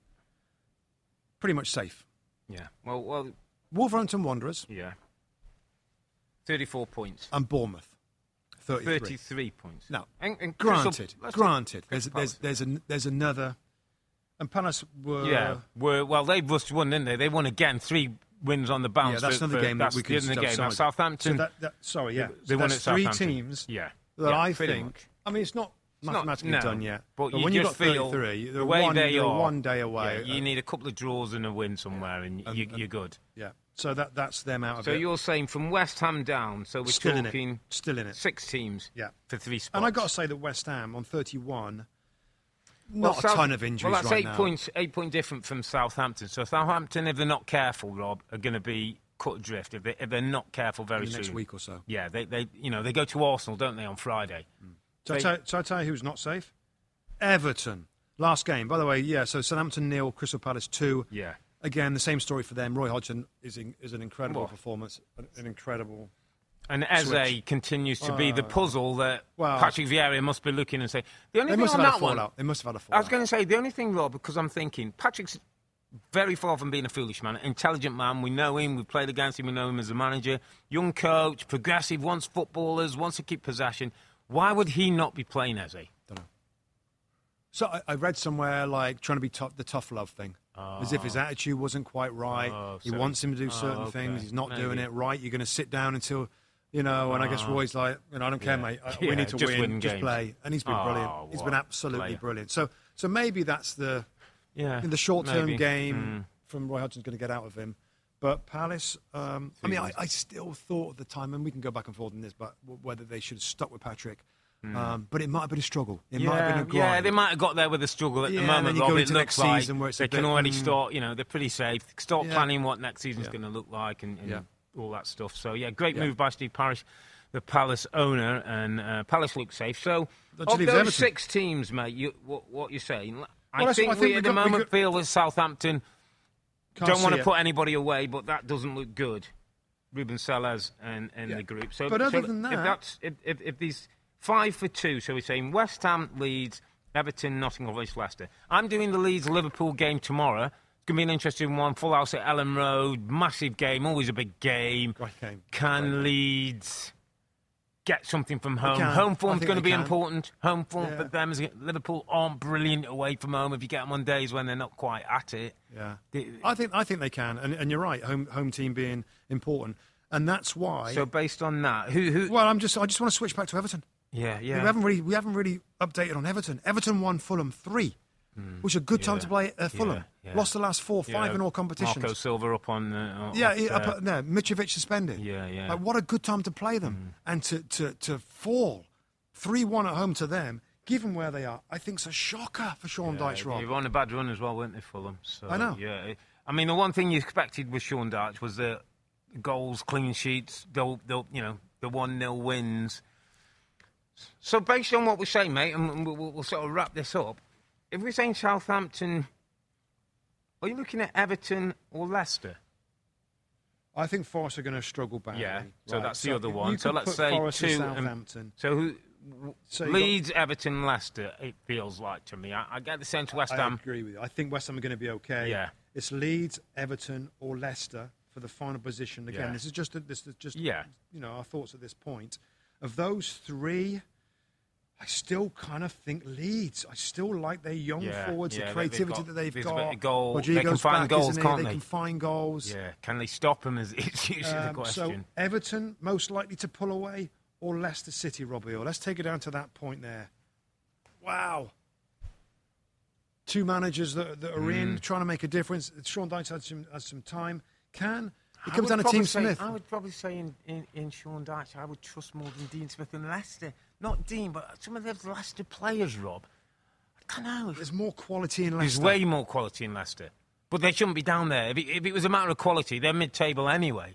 pretty much safe. Yeah. Well, well. Wolverhampton Wanderers. Yeah. thirty-four points. And Bournemouth. thirty-three. thirty-three points. Now, and, and granted, Crystal, granted, there's, there's, there's, an, there's another... And Palace were... Yeah, were, well, they just won, didn't they? They won again, three wins on the bounce. Yeah, that's for, another for, game that's that we could the game. Now, Southampton. Southampton... So that, that, sorry, yeah. They so won there's at three Southampton. teams yeah. that yeah, I think... much. I mean, it's not It's mathematically not, no, done yet. But, But you when you've got just feel thirty-three, the way one, they you're are, one day away. Yeah, you need a couple of draws and a win somewhere, and, and, you, and you're good. Yeah, so that that's them out of so it. So you're saying from West Ham down, so we're Still talking... in it. Still in it. Six teams yeah. for three spots. And I've got to say that West Ham, on thirty-one, not well, a South, ton of injuries well, that's right eight now. points, eight point different from Southampton. So Southampton, if they're not careful, Rob, are going to be cut adrift if, they, if they're not careful very in the soon. next week or so. Yeah, they, they, you know, they go to Arsenal, don't they, on Friday? Mm. So, they, I tell, so I tell you who's not safe? Everton. Last game. By the way, yeah, so Southampton nil, Crystal Palace two. Yeah. Again, the same story for them. Roy Hodgson is in, is an incredible What? performance, an, an incredible... And Eze switch. continues to be the puzzle that well, Patrick Vieira must be looking and say. The only they thing must on have that had a one, fallout. They must have had a fallout. I was going to say, the only thing, Rob, because I'm thinking, Patrick's very far from being a foolish man, an intelligent man. We know him, we've played against him, we know him as a manager. Young coach, progressive, wants footballers, wants to keep possession. Why would he not be playing Eze? Don't know. So I, I read somewhere like trying to be tough, the tough love thing. Oh. As if his attitude wasn't quite right. Oh, he so, wants him to do oh, certain okay. things. He's not Maybe. doing it right. You're going to sit down until, you know, and I guess Oh. Roy's like, you know, I don't care, Yeah. mate. I, Yeah, we need to just win. win Just games. play. And he's been Oh, brilliant. He's been what absolutely player. brilliant. So so maybe that's the, Yeah, in the short-term maybe. game Mm. from Roy Hodgson's going to get out of him. But Palace, um, I mean, I, I still thought at the time, and we can go back and forth on this, but w- whether they should have stuck with Patrick. Mm. Um, but it might have been a struggle. It yeah, might have been a grind. yeah, they might have got there with a struggle at Yeah, the and then moment. you go Rob. into it next looks like season where it's a they can bit, already mm. start. You know, they're pretty safe. Start Yeah. planning what next season's Yeah. going to look like and, and Yeah. all that stuff. So yeah, great Yeah. move by Steve Parish, the Palace owner, and uh, Palace looks safe. So That of leaves those Everton. six teams, mate, you, what, what you're saying? I Well, I think, think we we at the got- we moment got- feel that Southampton Can't don't want see to it. put anybody away, but that doesn't look good. Ruben Sellers and, and Yeah. the group. So, But other so than if that- that's if, if, if these five for two, so we're saying West Ham, Leeds, Everton, Nottingham Forest, Leicester. I'm doing the Leeds-Liverpool game tomorrow. It's going to be an interesting one. Full house at Ellen Road. Massive game. Always a big game. Great game. Can Great game. Leeds get something from home? can. Home I form's think going to they be can. important. Home form Yeah. for them. Is Liverpool aren't brilliant away from home if you get them on days when they're not quite at it. Yeah, The- I think I think they can, and, and you're right. Home home team being important, and that's why. So based on that, who... who well, I'm just I just want to switch back to Everton. yeah, yeah. We haven't really we haven't really updated on Everton. Everton won Fulham three, which is a good time yeah. to play at Fulham. Yeah, yeah. Lost the last four, five Yeah, in all competitions. Marco Silva up on... Uh, Yeah, up he, up there. at, no, Mitrovic suspended. Yeah, yeah. Like, what a good time to play them. And to, to, to fall three one at home to them, given where they are, I think's a shocker for Sean Yeah, Dyche, Rob. They were on a bad run as well, weren't they, Fulham? So, I know. Yeah, I mean, the one thing you expected with Sean Dyche was the goals, clean sheets, the, the you know, the one nil wins. So based on what we say, mate, and we'll, we'll sort of wrap this up, if we're saying Southampton, are you looking at Everton or Leicester? I think Forest are going to struggle badly. Yeah, so right. that's the so other one. You So could let's put say Forest and two. Southampton. Um, so who? So you Leeds, Everton, Leicester, it feels like to me. I, I get the sense West Ham... I agree with you. I think West Ham are going to be okay. Yeah. It's Leeds, Everton or Leicester for the final position. Again, Yeah. this is just, a, this is just Yeah. you know, our thoughts at this point. Of those three, I still kind of think Leeds. I still like their young Yeah, forwards, yeah, the they- creativity they've got- that they've there's a got. bit of goal. They Rodrigo's can find back, goals, isn't he? can't They they? can find goals. Yeah, can they stop them? Is it's usually the Um, question. so Everton most likely to pull away, or Leicester City, Robbie? Or let's take it down to that point there. Wow. Two managers that, that are Mm. in, trying to make a difference. Sean Dyche has some, has some time. Can it I comes would down to probably Team say- Smith? I would probably say in, in, in Sean Dyche, I would trust more than Dean Smith and Leicester. Not Dean, but some of those Leicester players, Rob. I don't know. There's more quality in There's Leicester. way more quality in Leicester. But they shouldn't be down there. If it, if it was a matter of quality, they're mid-table anyway.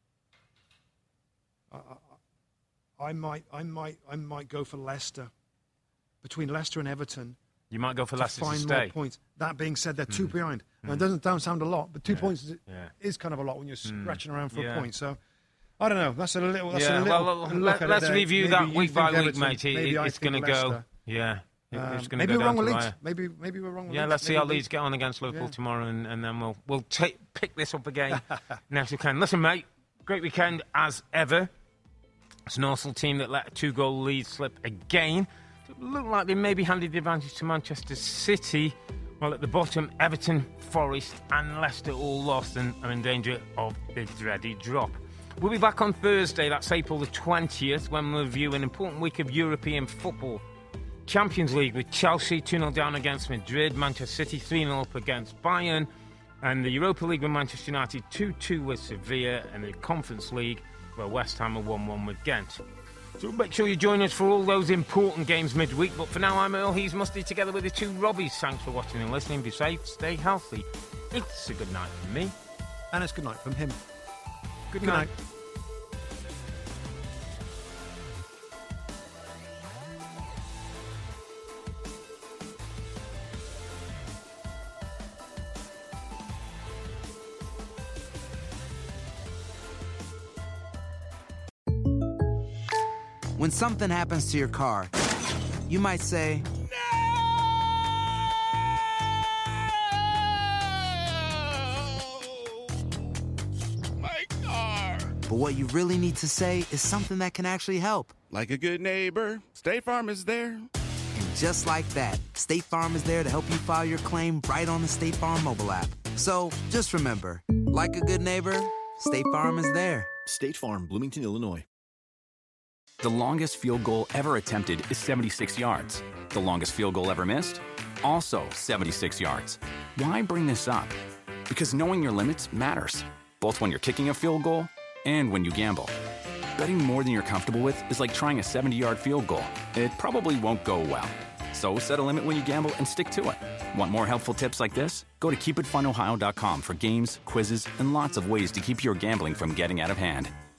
I, I, I might, I might, I might go for Leicester. Between Leicester and Everton, You might go for to Leicester to find stay. more points. That being said, they're two Mm. behind. Now, Mm. it doesn't don't sound a lot, but two Yeah. points is, Yeah. is kind of a lot when you're Mm. scratching around for Yeah. a point. So, I don't know. That's a little. That's Yeah, a little. well, look let, at it let's there. review Maybe that you week by think week, Everton, mate. It, maybe I it's think going to go. Leicester. Yeah. It- Um, it's going to maybe go we're down wrong to with the Leeds. wire. Maybe maybe we're wrong with Yeah, Leeds. let's see Maybe how Leeds get on against Liverpool Yeah. tomorrow, and, and then we'll we'll take pick this up again next weekend. Listen, mate, great weekend as ever. It's an Arsenal team that let a two-goal lead slip again. It looked like they maybe handed the advantage to Manchester City. While at the bottom, Everton, Forest and Leicester all lost and are in danger of the dreaded drop. We'll be back on Thursday, that's April the twentieth, when we'll review an important week of European football. Champions League with Chelsea two nil down against Madrid, Manchester City three nil up against Bayern, and the Europa League with Manchester United two two with Sevilla, and the Conference League where West Ham are one one with Ghent. So make sure you join us for all those important games midweek. But for now, I'm Earl. He's Musty together with the two Robbies. Thanks for watching and listening. Be safe, stay healthy. It's a good night from me. And it's good night from him. Good, Good night. night. When something happens to your car, you might say, My car. but what you really need to say is something that can actually help. Like a good neighbor, State Farm is there. And just like that, State Farm is there to help you file your claim right on the State Farm mobile app. So just remember, like a good neighbor, State Farm is there. State Farm, Bloomington, Illinois. The longest field goal ever attempted is seventy-six yards. The longest field goal ever missed? Also seventy-six yards. Why bring this up? Because knowing your limits matters, both when you're kicking a field goal and when you gamble. Betting more than you're comfortable with is like trying a seventy-yard field goal. It probably won't go well. So set a limit when you gamble and stick to it. Want more helpful tips like this? Go to keep it fun ohio dot com for games, quizzes, and lots of ways to keep your gambling from getting out of hand.